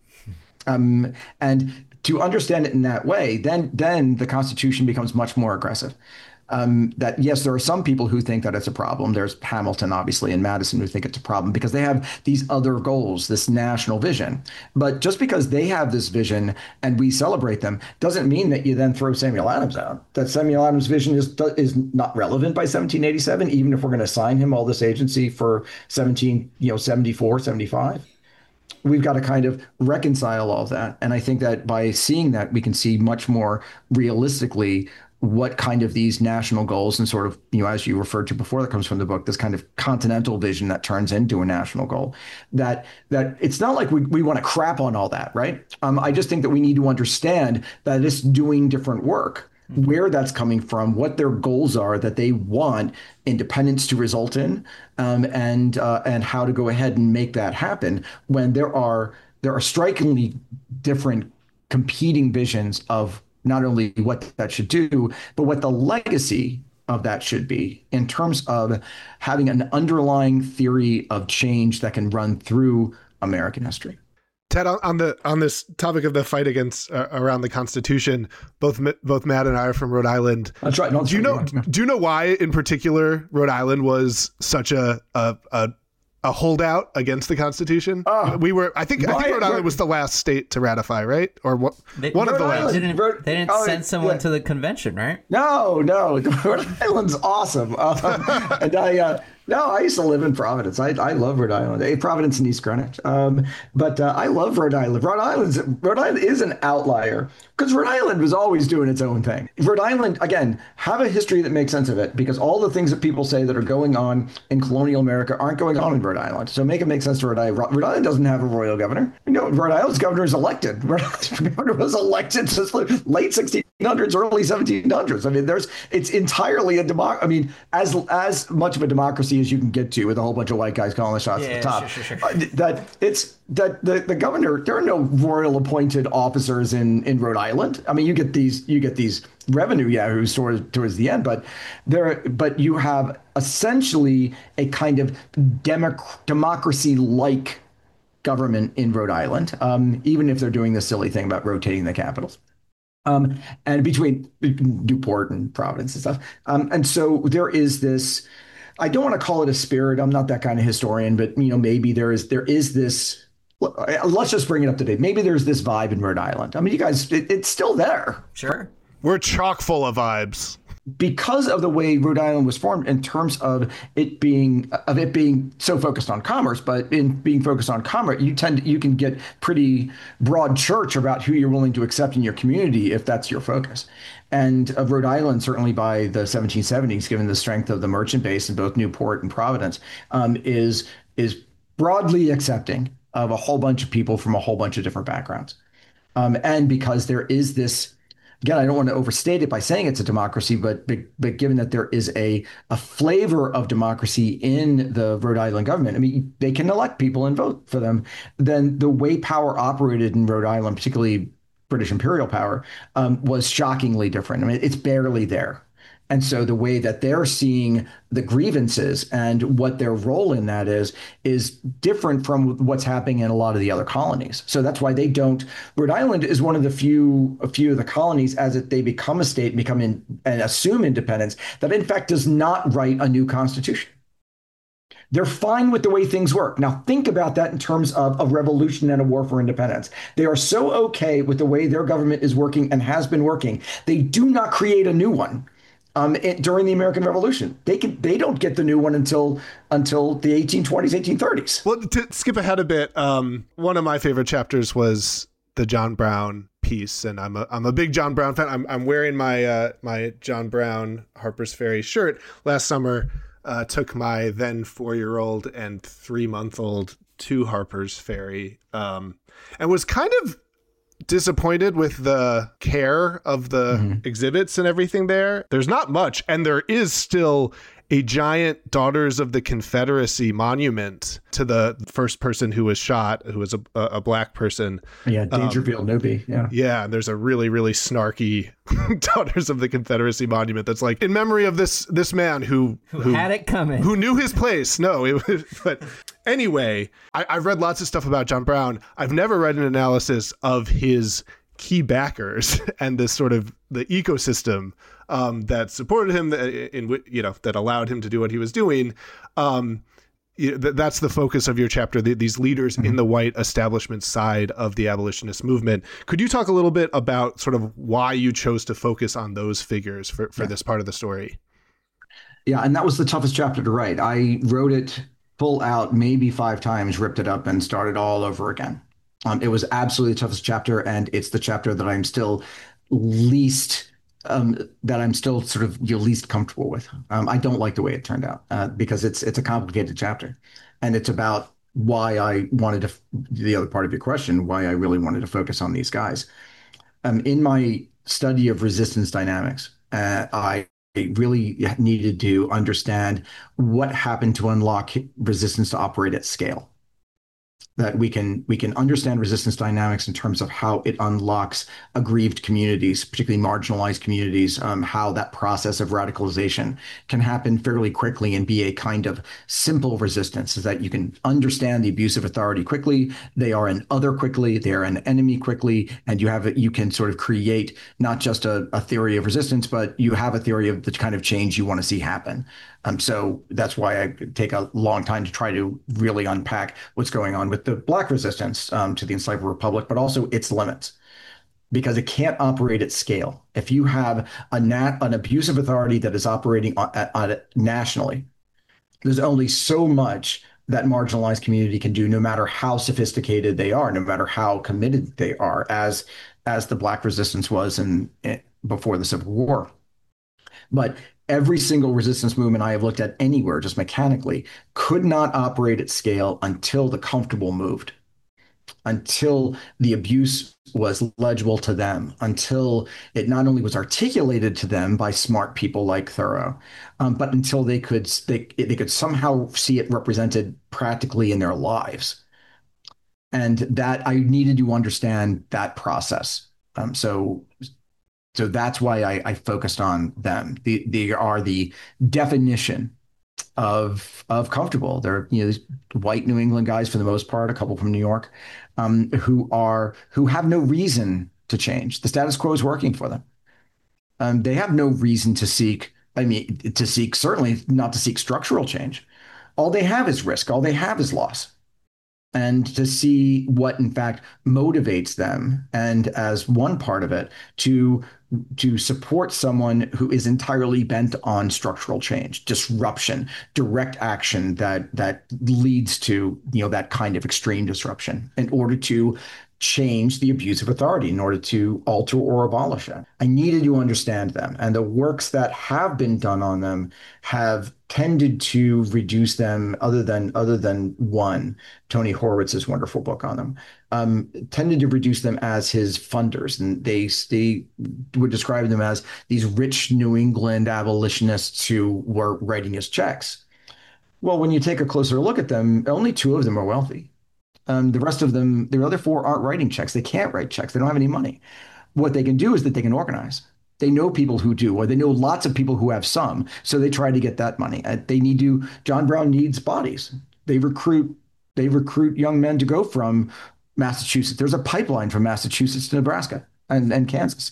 Um, and to understand it in that way, then then the Constitution becomes much more aggressive. Um, that, yes, there are some people who think that it's a problem. There's Hamilton, obviously, and Madison who think it's a problem because they have these other goals, this national vision. But just because they have this vision and we celebrate them doesn't mean that you then throw Samuel Adams out. That Samuel Adams' vision is is not relevant by seventeen eighty-seven, even if we're going to assign him all this agency for seventeen, you know, seventy-four, seventy-five. We've got to kind of reconcile all of that. And I think that by seeing that, we can see much more realistically what kind of these national goals and sort of, you know, as you referred to before, that comes from the book, this kind of continental vision that turns into a national goal, that that it's not like we, we want to crap on all that, right? Um, I just think that we need to understand that it's doing different work, mm-hmm. where that's coming from, what their goals are that they want independence to result in, um, and uh, and how to go ahead and make that happen when there are there are strikingly different competing visions of not only what that should do, but what the legacy of that should be in terms of having an underlying theory of change that can run through American history. Ted, on the on this topic of the fight against uh, around the Constitution, both both Matt and I are from Rhode Island. That's right. No, do you know? Do you know why, in particular, Rhode Island was such a a, a a holdout against the Constitution? Uh, we were, I think, I think Rhode Island was the last state to ratify, right? Or what? They, one Rhode of the last. last. They didn't, they didn't oh, send someone yeah. to the convention, right? No, no. Rhode Island's awesome. Um, and I, uh, no, I used to live in Providence. I, I love Rhode Island. Hey, Providence and East Greenwich. Um, but uh, I love Rhode Island. Rhode Island's Rhode Island is an outlier because Rhode Island was always doing its own thing. Rhode Island, again, have a history that makes sense of it, because all the things that people say that are going on in colonial America aren't going on in Rhode Island. So make it make sense to Rhode Island. Rhode Island doesn't have a royal governor. You know, Rhode Island's governor is elected. Rhode Island's governor was elected since late sixteen hundreds, early seventeen hundreds. I mean, there's it's entirely a democ. I mean, as as much of a democracy as you can get to with a whole bunch of white guys calling the shots Yeah, at the top. sure, sure, sure. Uh, that it's that the, the governor. There are no royal appointed officers in in Rhode Island. I mean, you get these you get these revenue yahoos towards towards the end, but there but you have essentially a kind of democ- democracy like government in Rhode Island, um, even if they're doing this silly thing about rotating the capitals. Um, and between Newport and Providence and stuff. Um, and so there is this, I don't want to call it a spirit. I'm not that kind of historian, but you know, maybe there is there is this, let's just bring it up to date. Maybe there's this vibe in Rhode Island. I mean, you guys, it, it's still there. Sure. We're chock full of vibes. Because of the way Rhode Island was formed in terms of it being of it being so focused on commerce, but in being focused on commerce, you tend to, you can get pretty broad church about who you're willing to accept in your community if that's your focus. And of Rhode Island, certainly by the seventeen seventies, given the strength of the merchant base in both Newport and Providence, um, is is broadly accepting of a whole bunch of people from a whole bunch of different backgrounds. Um, and because there is this. Again, I don't want to overstate it by saying it's a democracy, but but, but given that there is a, a flavor of democracy in the Rhode Island government, I mean, they can elect people and vote for them, then the way power operated in Rhode Island, particularly British imperial power, um, was shockingly different. I mean, it's barely there. And so the way that they're seeing the grievances and what their role in that is, is different from what's happening in a lot of the other colonies. So that's why they don't. Rhode Island is one of the few, a few of the colonies as it, they become a state and become in, and assume independence, that in fact does not write a new constitution. They're fine with the way things work. Now, think about that in terms of a revolution and a war for independence. They are so okay with the way their government is working and has been working. They do not create a new one. Um, it, during the American Revolution, they can they don't get the new one until until the eighteen twenties, eighteen thirties. Well, to skip ahead a bit, um, one of my favorite chapters was the John Brown piece, and I'm a I'm a big John Brown fan. I'm I'm wearing my uh, my John Brown Harper's Ferry shirt. Last summer, uh, took my then four year old and three month old to Harper's Ferry, um, and was kind of disappointed with the care of the mm-hmm. exhibits and everything there. There's not much, and there is still a giant Daughters of the Confederacy monument to the first person who was shot, who was a, a black person. Yeah, Dangerfield um, Newby. Yeah. Yeah, and there's a really, really snarky Daughters of the Confederacy monument that's like in memory of this this man who who, who had it coming, who knew his place. No, it was, but anyway, I, I've read lots of stuff about John Brown. I've never read an analysis of his key backers and this sort of the ecosystem um, that supported him, in you know that allowed him to do what he was doing. Um, that's the focus of your chapter, the, these leaders mm-hmm. in the white establishment side of the abolitionist movement. Could you talk a little bit about sort of why you chose to focus on those figures for, for yeah. this part of the story? Yeah, and that was the toughest chapter to write. I wrote it full out maybe five times, ripped it up, and started all over again. Um, it was absolutely the toughest chapter, and it's the chapter that I'm still least um, that I'm still sort of you know, least comfortable with. Um, I don't like the way it turned out uh, because it's it's a complicated chapter, and it's about why I wanted to. The other part of your question, why I really wanted to focus on these guys. Um, in my study of resistance dynamics, uh, I really needed to understand what happened to unlock resistance to operate at scale. That we can we can understand resistance dynamics in terms of how it unlocks aggrieved communities, particularly marginalized communities, um, how that process of radicalization can happen fairly quickly and be a kind of simple resistance, is that you can understand the abuse of authority quickly, they are an other quickly, they are an enemy quickly, and you have you can sort of create not just a, a theory of resistance, but you have a theory of the kind of change you want to see happen. Um, so that's why I take a long time to try to really unpack what's going on with the Black resistance um, to the enslaved republic, but also its limits, because it can't operate at scale. If you have a nat- an abuse of authority that is operating on, on, nationally, there's only so much that marginalized community can do, no matter how sophisticated they are, no matter how committed they are, as as the Black resistance was in, in before the Civil War. But every single resistance movement I have looked at anywhere, just mechanically, could not operate at scale until the comfortable moved. until the abuse was legible to them, until it not only was articulated to them by smart people like Thoreau, um, but until they could they, they could somehow see it represented practically in their lives. And that I needed to understand that process. Um, so, so that's why I, I focused on them. They, they are the definition of of comfortable. They're, you know, these white New England guys for the most part, a couple from New York, um, who are who have no reason to change. The status quo is working for them. Um, they have no reason to seek. I mean, to seek certainly not to seek structural change. All they have is risk. All they have is loss. And to see what, in fact, motivates them, and as one part of it, to to support someone who is entirely bent on structural change, disruption, direct action that that leads to, you know, that kind of extreme disruption in order to change the abuse of authority, in order to alter or abolish it. I needed to understand them, and the works that have been done on them have tended to reduce them, other than other than one, Tony Horwitz's wonderful book on them, um, tended to reduce them as his funders. And they, they would describe them as these rich New England abolitionists who were writing his checks. Well, when you take a closer look at them, only two of them are wealthy. Um, the rest of them, the other four, aren't writing checks. They can't write checks. They don't have any money. What they can do is that they can organize. They know people who do, or they know lots of people who have some. So they try to get that money. They need to. John Brown needs bodies. They recruit. They recruit young men to go from Massachusetts. There's a pipeline from Massachusetts to Nebraska and, and Kansas.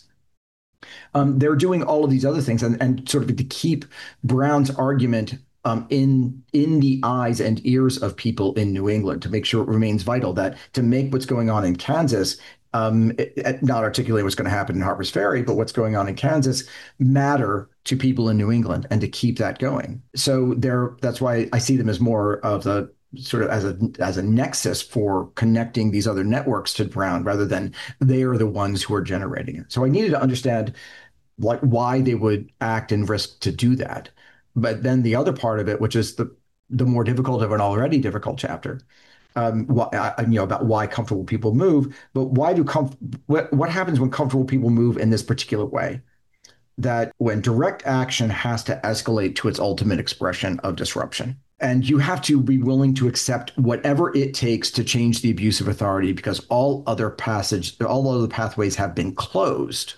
Um, they're doing all of these other things, and, and sort of to keep Brown's argument Um, in in the eyes and ears of people in New England, to make sure it remains vital, that to make what's going on in Kansas, um, it, it, not articulate what's going to happen in Harper's Ferry, but what's going on in Kansas matter to people in New England, and to keep that going. So they're, that's why I see them as more of the sort of as a as a nexus for connecting these other networks to Brown, rather than they are the ones who are generating it. So I needed to understand like why they would act and risk to do that. But then the other part of it, which is the the more difficult of an already difficult chapter, um, wh- you know, about why comfortable people move. But why do com- what what happens when comfortable people move in this particular way? That when direct action has to escalate to its ultimate expression of disruption, and you have to be willing to accept whatever it takes to change the abuse of authority, because all other passage, all other pathways have been closed.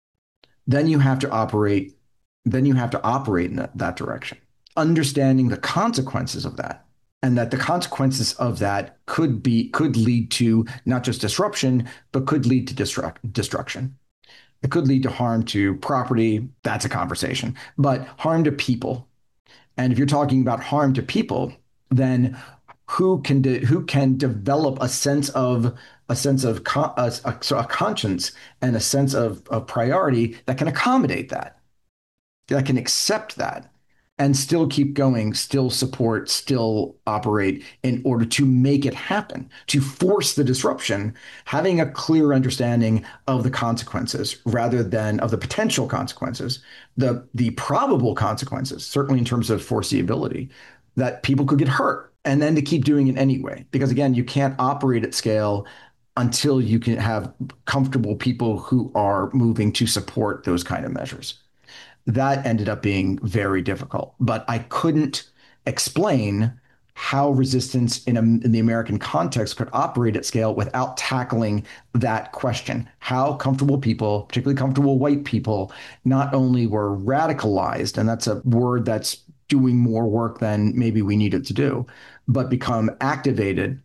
Then you have to operate. Then you have to operate in that, that direction, understanding the consequences of that, and that the consequences of that could be could lead to not just disruption, but could lead to destruct, destruction. It could lead to harm to property. That's a conversation, but harm to people. And if you're talking about harm to people, then who can de- who can develop a sense of a sense of con- a, a, a conscience and a sense of, of priority that can accommodate that, that can accept that, and still keep going, still support, still operate in order to make it happen, to force the disruption, having a clear understanding of the consequences rather than of the potential consequences, the, the probable consequences, certainly in terms of foreseeability, that people could get hurt, and then to keep doing it anyway. Because again, you can't operate at scale until you can have comfortable people who are moving to support those kind of measures. That ended up being very difficult, but I couldn't explain how resistance in, a, in the American context could operate at scale without tackling that question. How comfortable people, particularly comfortable white people, not only were radicalized, and that's a word that's doing more work than maybe we needed to do, but become activated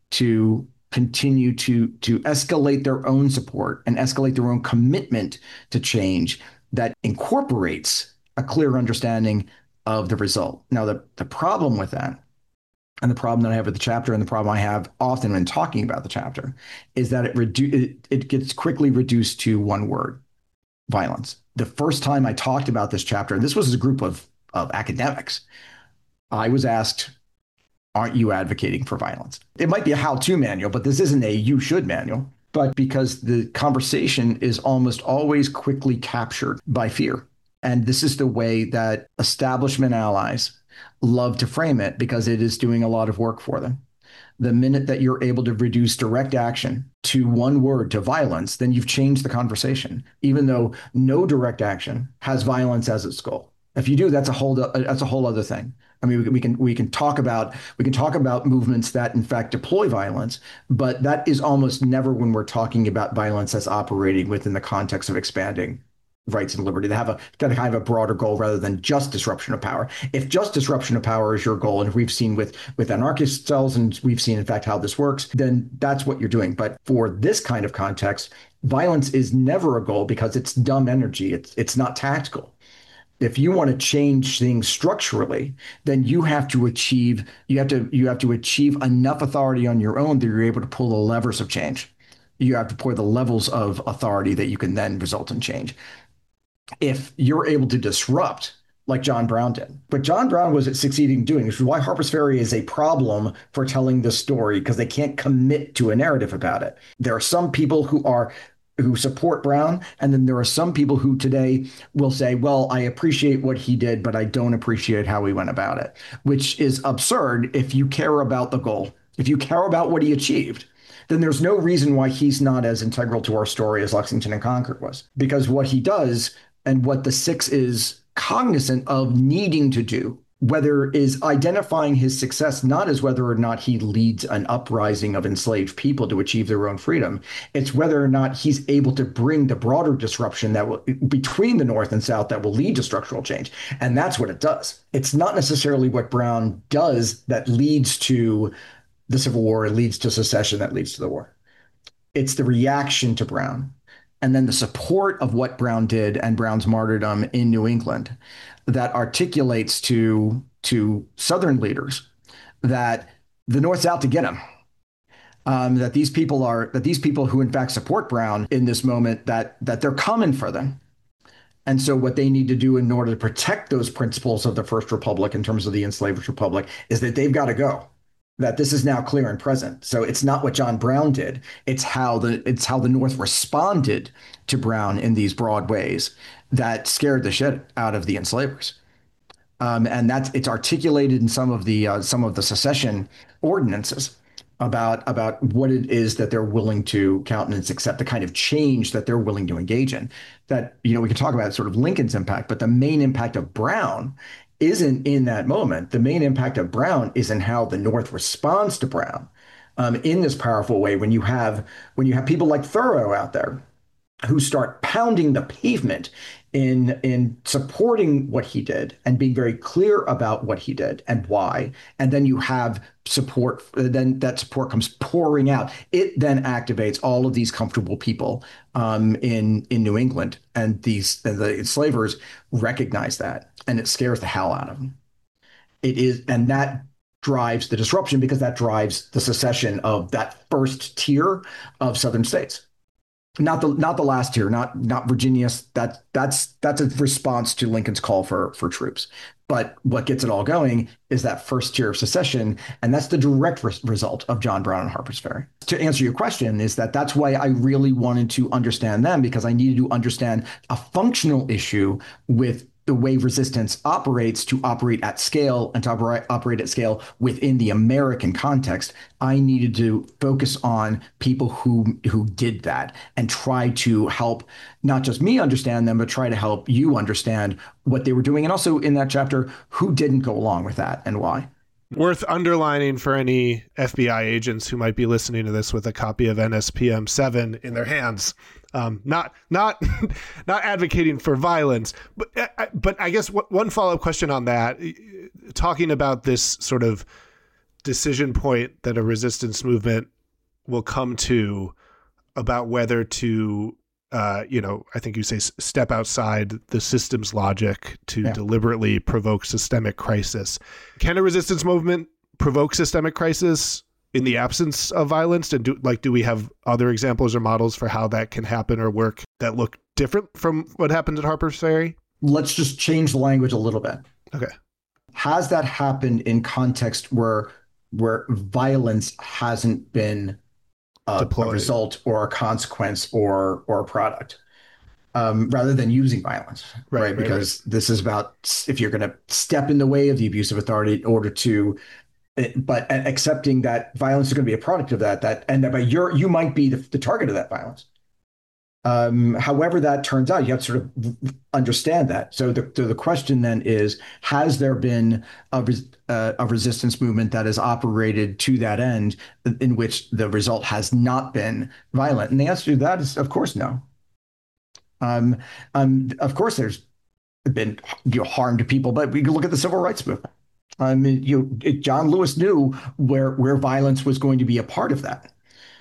to continue to, to escalate their own support and escalate their own commitment to change that incorporates a clear understanding of the result. Now, the, the problem with that, and the problem that I have with the chapter, and the problem I have often when talking about the chapter, is that it, redu- it, it gets quickly reduced to one word: violence. The first time I talked about this chapter, and this was a group of, of academics, I was asked, aren't you advocating for violence? It might be a how-to manual, but this isn't a you should manual. But because the conversation is almost always quickly captured by fear. And this is the way that establishment allies love to frame it, because it is doing a lot of work for them. The minute that you're able to reduce direct action to one word, to violence, then you've changed the conversation, even though no direct action has violence as its goal. If you do, that's a whole that's a whole other thing. I mean, we, we can we can talk about we can talk about movements that in fact deploy violence, but that is almost never when we're talking about violence that's operating within the context of expanding rights and liberty. They have a kind of a broader goal rather than just disruption of power. If just disruption of power is your goal, and we've seen with with anarchist cells, and we've seen in fact how this works, then that's what you're doing. But for this kind of context, violence is never a goal because it's dumb energy. It's it's not tactical. If you want to change things structurally, then you have to achieve you have to you have to achieve enough authority on your own that you're able to pull the levers of change. You have to pour the levels of authority that you can then result in change. If you're able to disrupt, like John Brown did. But John Brown was succeeding doing, which is why Harper's Ferry is a problem for telling the story, because they can't commit to a narrative about it. There are some people who are who support Brown, and then there are some people who today will say, well, I appreciate what he did, but I don't appreciate how he went about it, which is absurd if you care about the goal. If you care about what he achieved, then there's no reason why he's not as integral to our story as Lexington and Concord was, because what he does and what the Six is cognizant of needing to do, whether is identifying his success not as whether or not he leads an uprising of enslaved people to achieve their own freedom. It's whether or not he's able to bring the broader disruption that will between the North and South that will lead to structural change. And that's what it does. It's not necessarily what Brown does that leads to the Civil War, it leads to secession that leads to the war. It's the reaction to Brown. And then the support of what Brown did and Brown's martyrdom in New England that articulates to, to Southern leaders that the North's out to get him. Um, that these people are that these people who in fact support Brown in this moment, that that they're coming for them. And so what they need to do in order to protect those principles of the First Republic in terms of the enslaved republic is that they've got to go. That this is now clear and present. So it's not what John Brown did. It's how the it's how the North responded to Brown in these broad ways that scared the shit out of the enslavers. Um, and that's it's articulated in some of the uh, some of the secession ordinances about about what it is that they're willing to countenance, accept, the kind of change that they're willing to engage in. That, you know, we can talk about sort of Lincoln's impact, but the main impact of Brown isn't in that moment. The main impact of Brown is in how the North responds to Brown um, in this powerful way. When you have when you have people like Thoreau out there who start pounding the pavement in in supporting what he did and being very clear about what he did and why, and then you have support, then that support comes pouring out. It then activates all of these comfortable people um, in in New England, and these and the enslavers recognize that, and it scares the hell out of them. It is, and that drives the disruption because that drives the secession of that first tier of Southern states. Not the not the last tier, not not Virginia. That that's that's a response to Lincoln's call for for troops. But what gets it all going is that first tier of secession, and that's the direct re- result of John Brown and Harper's Ferry. To answer your question, is that that's why I really wanted to understand them, because I needed to understand a functional issue with the way resistance operates to operate at scale and to operate, operate at scale within the American context. I needed to focus on people who who did that and try to help not just me understand them, but try to help you understand what they were doing. And also in that chapter, who didn't go along with that and why. Worth underlining for any F B I agents who might be listening to this with a copy of N S P M seven in their hands. Um, not not not advocating for violence, but but I guess one follow-up question on that, talking about this sort of decision point that a resistance movement will come to about whether to, uh, you know, I think you say step outside the system's logic to yeah. deliberately provoke systemic crisis. Can a resistance movement provoke systemic crisis in the absence of violence? And do like do we have other examples or models for how that can happen or work that look different from what happened at Harper's Ferry? Let's just change the language a little bit. Okay. Has that happened in context where where violence hasn't been a, a result or a consequence or or a product, um, rather than using violence, right? right? right because right. This is about if you're going to step in the way of the abuse of authority in order to it, but accepting that violence is going to be a product of that, that and that by you're you might be the, the target of that violence. Um, however that turns out, you have to sort of understand that. So the, so the question then is, has there been a, uh, a resistance movement that has operated to that end in which the result has not been violent? And the answer to that is, of course, no. Um, um, of course, there's been, you know, harm to people, but we can look at the civil rights movement. I mean, you, it, John Lewis knew where where violence was going to be a part of that.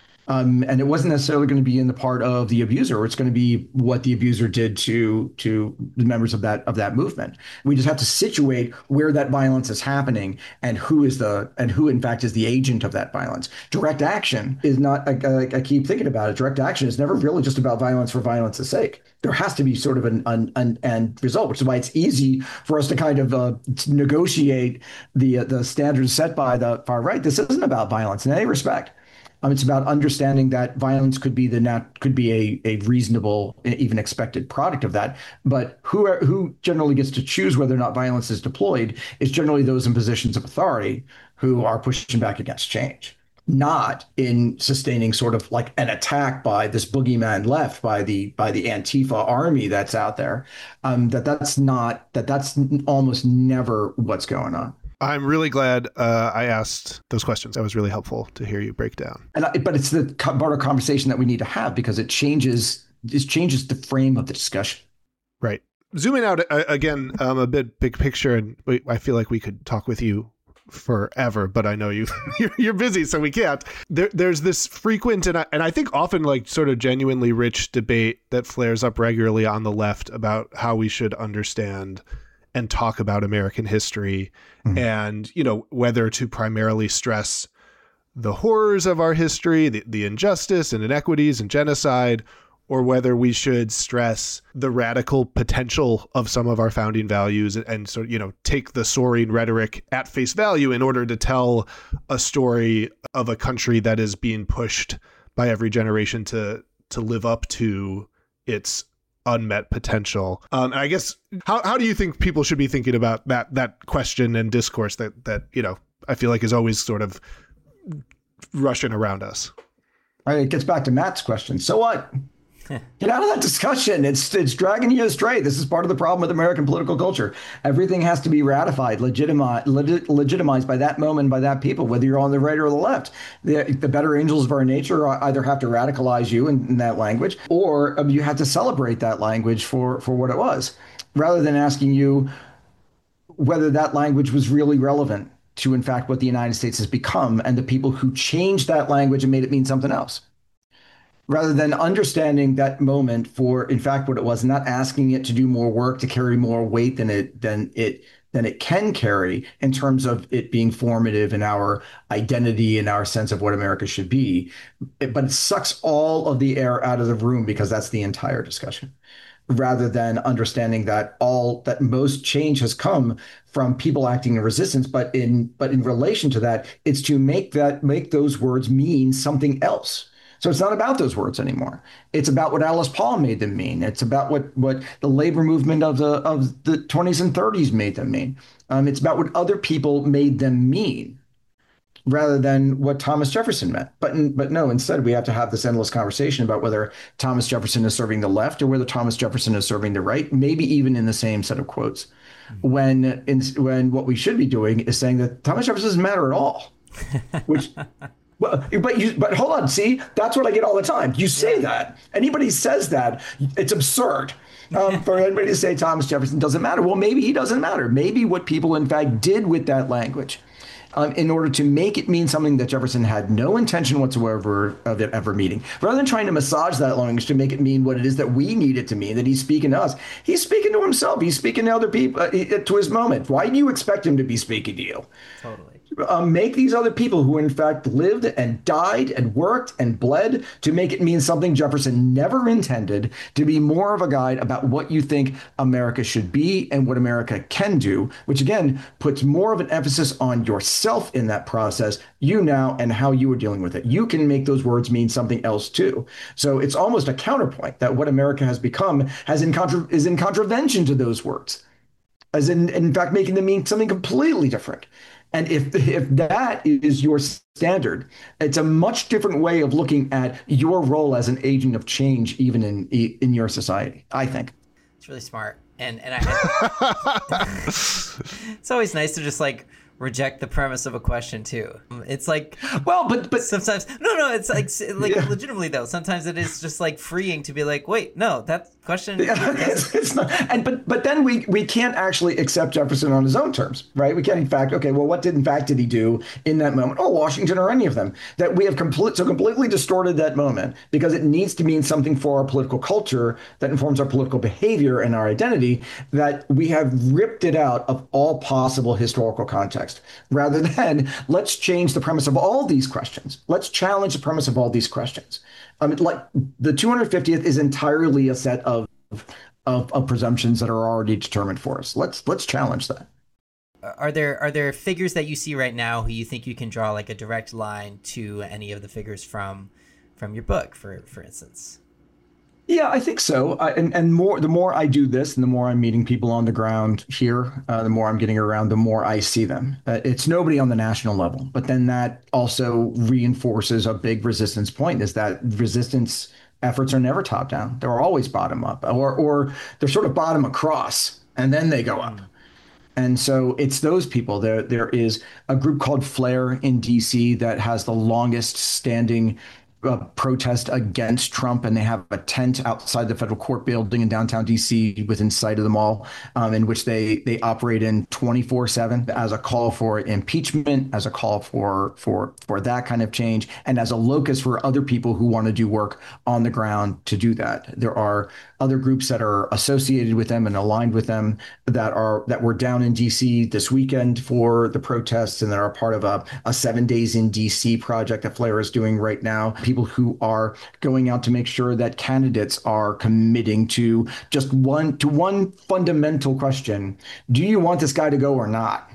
Um, and it wasn't necessarily going to be in the part of the abuser, or it's going to be what the abuser did to to the members of that of that movement. We just have to situate where that violence is happening and who is the and who in fact is the agent of that violence. Direct action is not. I, I keep thinking about it. Direct action is never really just about violence for violence's sake. There has to be sort of an, an, an end result, which is why it's easy for us to kind of uh, negotiate the uh, the standards set by the far right. This isn't about violence in any respect. Um, it's about understanding that violence could be the nat- could be a, a reasonable, even expected product of that. But who are, who generally gets to choose whether or not violence is deployed is generally those in positions of authority who are pushing back against change, not in sustaining sort of like an attack by this boogeyman left by the by the Antifa army that's out there. Um, that that's not that that's almost never what's going on. I'm really glad uh, I asked those questions. That was really helpful to hear you break down. And I, but it's the broader conversation that we need to have because it changes it changes the frame of the discussion. Right. Zooming out uh, again, um, a bit big picture, and we, I feel like we could talk with you forever, but I know you you're, you're busy, so we can't. There, there's this frequent and I, and I think often like sort of genuinely rich debate that flares up regularly on the left about how we should understand and talk about American history, mm-hmm. and, you know, whether to primarily stress the horrors of our history, the, the injustice and inequities and genocide, or whether we should stress the radical potential of some of our founding values and, and sort of, you know, take the soaring rhetoric at face value in order to tell a story of a country that is being pushed by every generation to to live up to its unmet potential. Um, and I guess, how how do you think people should be thinking about that that question and discourse that that, you know, I feel like is always sort of rushing around us? All right, it gets back to Matt's question. So what? Get out of that discussion. It's it's dragging you astray. This is part of the problem with American political culture. Everything has to be ratified, legitimized, leg- legitimized by that moment, by that people, whether you're on the right or the left. The, the better angels of our nature either have to radicalize you in, in that language, or um, you have to celebrate that language for, for what it was, rather than asking you whether that language was really relevant to, in fact, what the United States has become and the people who changed that language and made it mean something else. Rather than understanding that moment for, in fact, what it was, not asking it to do more work, to carry more weight than it than it than it can carry in terms of it being formative in our identity and our sense of what America should be. But it sucks all of the air out of the room because that's the entire discussion. Rather than understanding that all that most change has come from people acting in resistance, but in but in relation to that, it's to make that make those words mean something else. So it's not about those words anymore. It's about what Alice Paul made them mean. It's about what, what the labor movement of the of the twenties and thirties made them mean. Um, it's about what other people made them mean, rather than what Thomas Jefferson meant. But but no, instead we have to have this endless conversation about whether Thomas Jefferson is serving the left or whether Thomas Jefferson is serving the right, maybe even in the same set of quotes. Mm-hmm. When in, when what we should be doing is saying that Thomas Jefferson doesn't matter at all, which. Well, but you, but hold on. See, that's what I get all the time. You say that. Anybody says that, it's absurd. Um, for anybody to say Thomas Jefferson doesn't matter. Well, maybe he doesn't matter. Maybe what people, in fact, did with that language um, in order to make it mean something that Jefferson had no intention whatsoever of it ever meaning, rather than trying to massage that language to make it mean what it is that we need it to mean, that he's speaking to us. He's speaking to himself. He's speaking to other people, uh, to his moment. Why do you expect him to be speaking to you? Totally. Um, make these other people who, in fact, lived and died and worked and bled to make it mean something Jefferson never intended, to be more of a guide about what you think America should be and what America can do, which, again, puts more of an emphasis on yourself in that process, you now, and how you are dealing with it. You can make those words mean something else, too. So it's almost a counterpoint that what America has become has in contra- is in contravention to those words. as in, in fact, making them mean something completely different. And if if that is your standard, it's a much different way of looking at your role as an agent of change, even in in your society, I think. It's really smart. And and I, it's always nice to just like reject the premise of a question too. It's like, well, but but sometimes no, no, it's like like yeah. legitimately though. Sometimes it is just like freeing to be like, wait, no, that question. Yeah, it's, it's not. And but but then we we can't actually accept Jefferson on his own terms, right? We can't in fact. Okay, well, what did in fact did he do in that moment? Oh, Washington or any of them? That we have complete so completely distorted that moment because it needs to mean something for our political culture that informs our political behavior and our identity. That we have ripped it out of all possible historical context. Rather than let's change the premise of all these questions. Let's challenge the premise of all these questions. I mean, like the two hundred fiftieth is entirely a set of, of of presumptions that are already determined for us. Let's let's challenge that. Are there are there figures that you see right now who you think you can draw like a direct line to any of the figures from from your book, for for instance? Yeah, I think so. I, and and more the more I do this, and the more I'm meeting people on the ground here, uh, the more I'm getting around, the more I see them. Uh, it's nobody on the national level, but then that also reinforces a big resistance point: is that resistance efforts are never top down; they're always bottom up, or or they're sort of bottom across, and then they go up. And so it's those people. There there is a group called Flare in D C that has the longest standing Uh, protest against Trump, and they have a tent outside the federal court building in downtown D C within sight of the mall, um, in which they they operate in twenty-four seven as a call for impeachment, as a call for for for that kind of change, and as a locus for other people who want to do work on the ground to do that. There are other groups that are associated with them and aligned with them that are that were down in D C this weekend for the protests, and that are part of a, a seven days in D C project that Flare is doing right now. People who are going out to make sure that candidates are committing to just one to one fundamental question: do you want this guy to go or not?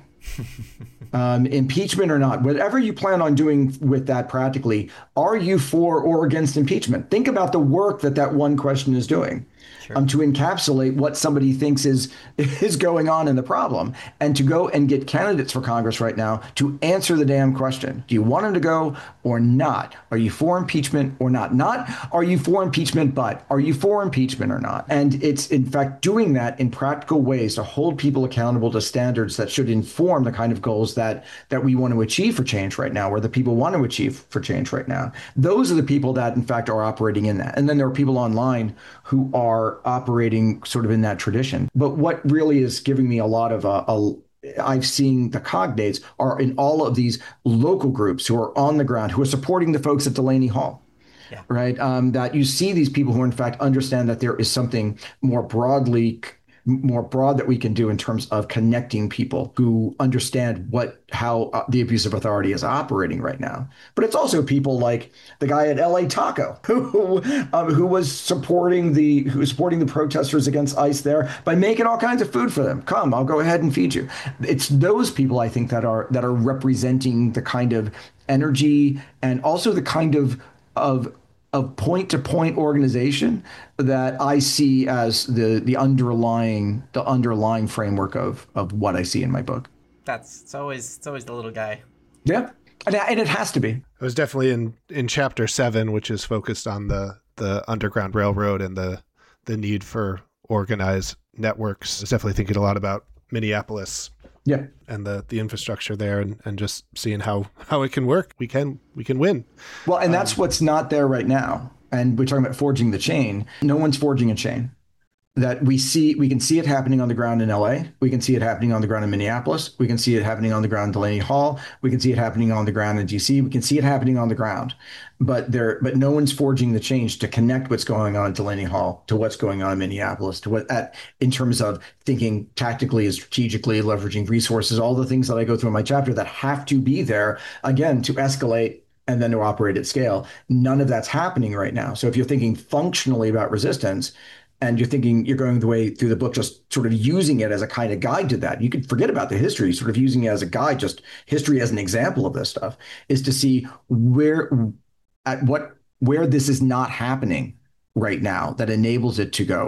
um, impeachment or not? Whatever you plan on doing with that practically, are you for or against impeachment? Think about the work that that one question is doing. Sure. Um, to encapsulate what somebody thinks is is going on in the problem, and to go and get candidates for Congress right now to answer the damn question. Do you want him to go or not? Are you for impeachment or not? Not are you for impeachment, but are you for impeachment or not? And it's in fact doing that in practical ways to hold people accountable to standards that should inform the kind of goals that that we want to achieve for change right now, or the people want to achieve for change right now. Those are the people that in fact are operating in that. And then there are people online who are operating sort of in that tradition. But what really is giving me a lot of a, a I've seen the cognates are in all of these local groups who are on the ground, who are supporting the folks at Delaney Hall. Yeah. Right. Um, that you see these people who, in fact, understand that there is something more broadly more broad that we can do in terms of connecting people who understand what how uh, the abuse of authority is operating right now. But it's also people like the guy at L A Taco who um, who was supporting the who was supporting the protesters against ICE there by making all kinds of food for them. Come, I'll go ahead and feed you. It's those people, I think, that are that are representing the kind of energy and also the kind of of of point-to-point organization that I see as the the underlying the underlying framework of of what I see in my book. That's it's always it's always the little guy. Yeah, and, and it has to be. It was definitely in in chapter seven, which is focused on the the Underground Railroad and the the need for organized networks. I was definitely thinking a lot about Minneapolis. Yeah. And the, the infrastructure there, and, and just seeing how, how it can work. We can we can win. Well, and that's um, what's not there right now. And we're talking about forging the chain. No one's forging a chain. That we see, we can see it happening on the ground in L A. We can see it happening on the ground in Minneapolis. We can see it happening on the ground in Delaney Hall. We can see it happening on the ground in D C. We can see it happening on the ground, but there, but no one's forging the change to connect what's going on at Delaney Hall to what's going on in Minneapolis, to what at in terms of thinking tactically and strategically, leveraging resources, all the things that I go through in my chapter that have to be there again to escalate and then to operate at scale. None of that's happening right now. So if you're thinking functionally about resistance, and you're thinking you're going the way through the book, just sort of using it as a kind of guide to that. You could forget about the history, sort of using it as a guide, just history as an example of this stuff, is to see where at what where this is not happening right now that enables it to go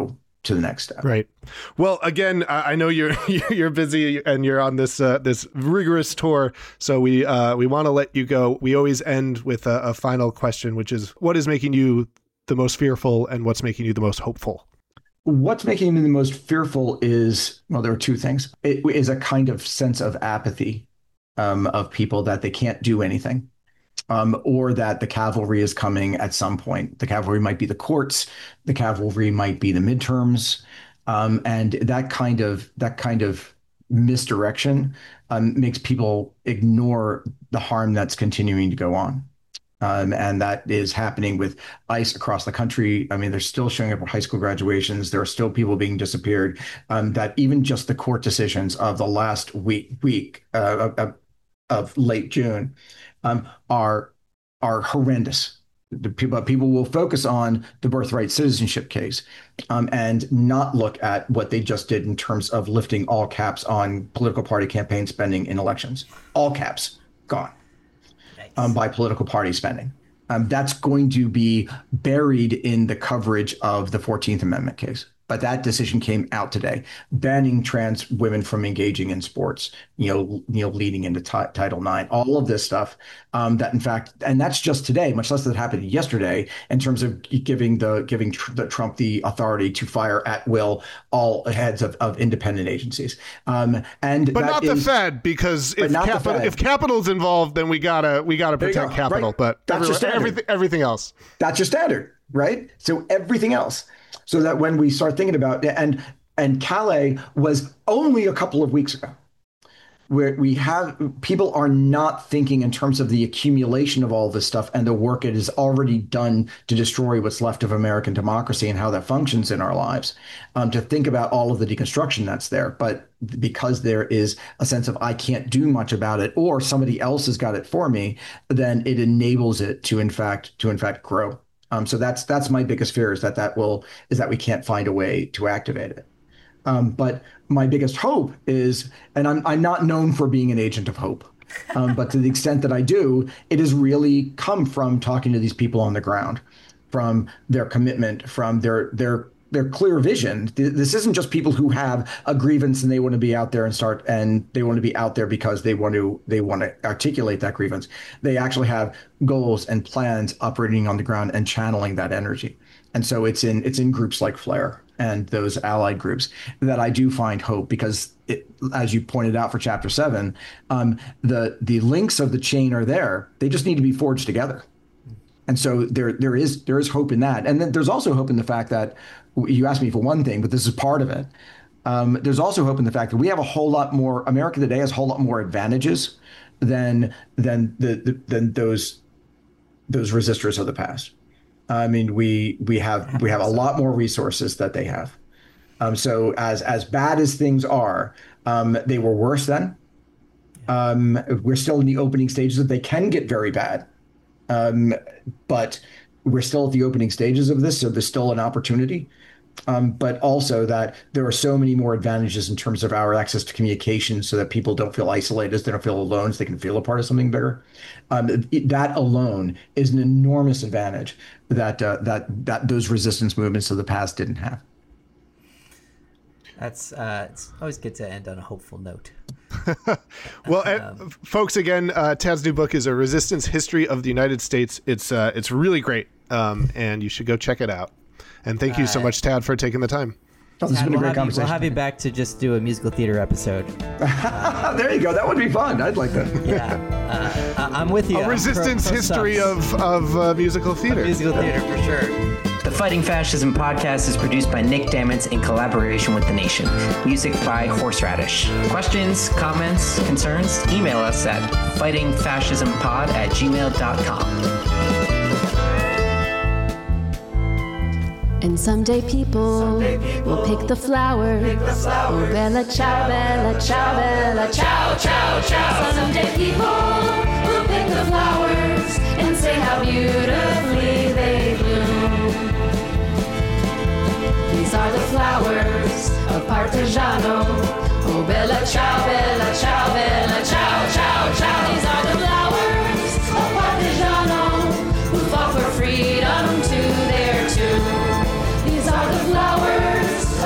to the next step. Right. Well, again, I know you're you're busy and you're on this uh, this rigorous tour, so we uh, we want to let you go. We always end with a, a final question, which is, what is making you the most fearful, and what's making you the most hopeful? What's making me the most fearful is, well, there are two things. It is a kind of sense of apathy um, of people that they can't do anything. Um, or that the cavalry is coming at some point. The cavalry might be the courts, the cavalry might be the midterms, um, and that kind of that kind of misdirection um, makes people ignore the harm that's continuing to go on. Um, and that is happening with ICE across the country. I mean, they're still showing up at high school graduations. There are still people being disappeared. Um, that even just the court decisions of the last week, week uh, of, of late June, Um, are are horrendous. The people, people will focus on the birthright citizenship case um, and not look at what they just did in terms of lifting all caps on political party campaign spending in elections. All caps gone nice. um, by political party spending. Um, that's going to be buried in the coverage of the fourteenth Amendment case. But that decision came out today, banning trans women from engaging in sports, you know, you know, leading into t- Title nine, all of this stuff um, that, in fact, and that's just today, much less that happened yesterday, in terms of giving the giving tr- the Trump the authority to fire at will all heads of, of independent agencies. Um, and but not is, the Fed, because if Capital, if Capital's involved, then we gotta we gotta protect go, Capital. Right? But that's every, everything everything else. That's your standard, right? So everything else. So that when we start thinking about it, and and Calais was only a couple of weeks ago, where we have people are not thinking in terms of the accumulation of all this stuff and the work it has already done to destroy what's left of American democracy and how that functions in our lives, um, to think about all of the deconstruction that's there. But because there is a sense of I can't do much about it, or somebody else has got it for me, then it enables it to in fact to in fact grow. Um, so that's that's my biggest fear, is that that will is that we can't find a way to activate it. Um, but my biggest hope is, and I'm I'm not known for being an agent of hope, um, but to the extent that I do, it has really come from talking to these people on the ground, from their commitment, from their their their clear vision. This isn't just people who have a grievance and they want to be out there and start, and they want to be out there because they want to they want to articulate that grievance. They actually have goals and plans operating on the ground and channeling that energy. And so it's in it's in groups like Flare and those allied groups that I do find hope, because it, as you pointed out for chapter seven, um, the the links of the chain are there. They just need to be forged together. And so there there is there is hope in that. And then there's also hope in the fact that, you asked me for one thing, but this is part of it. Um, there's also hope in the fact that we have a whole lot more, America today has a whole lot more advantages than than the, the than those those resistors of the past. I mean, we we have we have a lot more resources that they have. Um, so as as bad as things are, um, they were worse then. Um, we're still in the opening stages of, they can get very bad. Um, but we're still at the opening stages of this, so there's still an opportunity. Um, but also that there are so many more advantages in terms of our access to communication, so that people don't feel isolated, they don't feel alone, so they can feel a part of something bigger. Um, it, that alone is an enormous advantage that uh, that that those resistance movements of the past didn't have. That's uh, it's always good to end on a hopeful note. Well, um, folks, again, uh, Tad's new book is A Resistance History of the United States. It's uh, it's really great, um, and you should go check it out. And thank you so much, Tad, for taking the time. Oh, this has Tad, been a we'll great have you, conversation. we'll have you back to just do a musical theater episode. There you go. That would be fun. I'd like that. Yeah, uh, I'm with you. A I'm resistance pro, pro history subs. of of uh, musical theater. A musical theater for sure. The Fighting Fascism podcast is produced by Nick Damons in collaboration with The Nation. Music by Horseradish. Questions, comments, concerns? Email us at fighting fascism pod at gmail dot com. And someday people, someday people will pick the flowers. Pick the flowers. Oh, bella ciao, bella ciao, bella ciao, ciao, ciao. Someday people will pick the flowers and say how beautifully they bloom. These are the flowers of Partigiano. Oh, bella ciao, bella ciao, bella ciao, ciao, ciao. These are the flowers of Partigiano who fought for freedom to their tomb. These are the flowers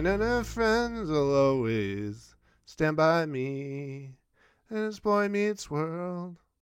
and her friends will always stand by me. And it's Boy Meets World.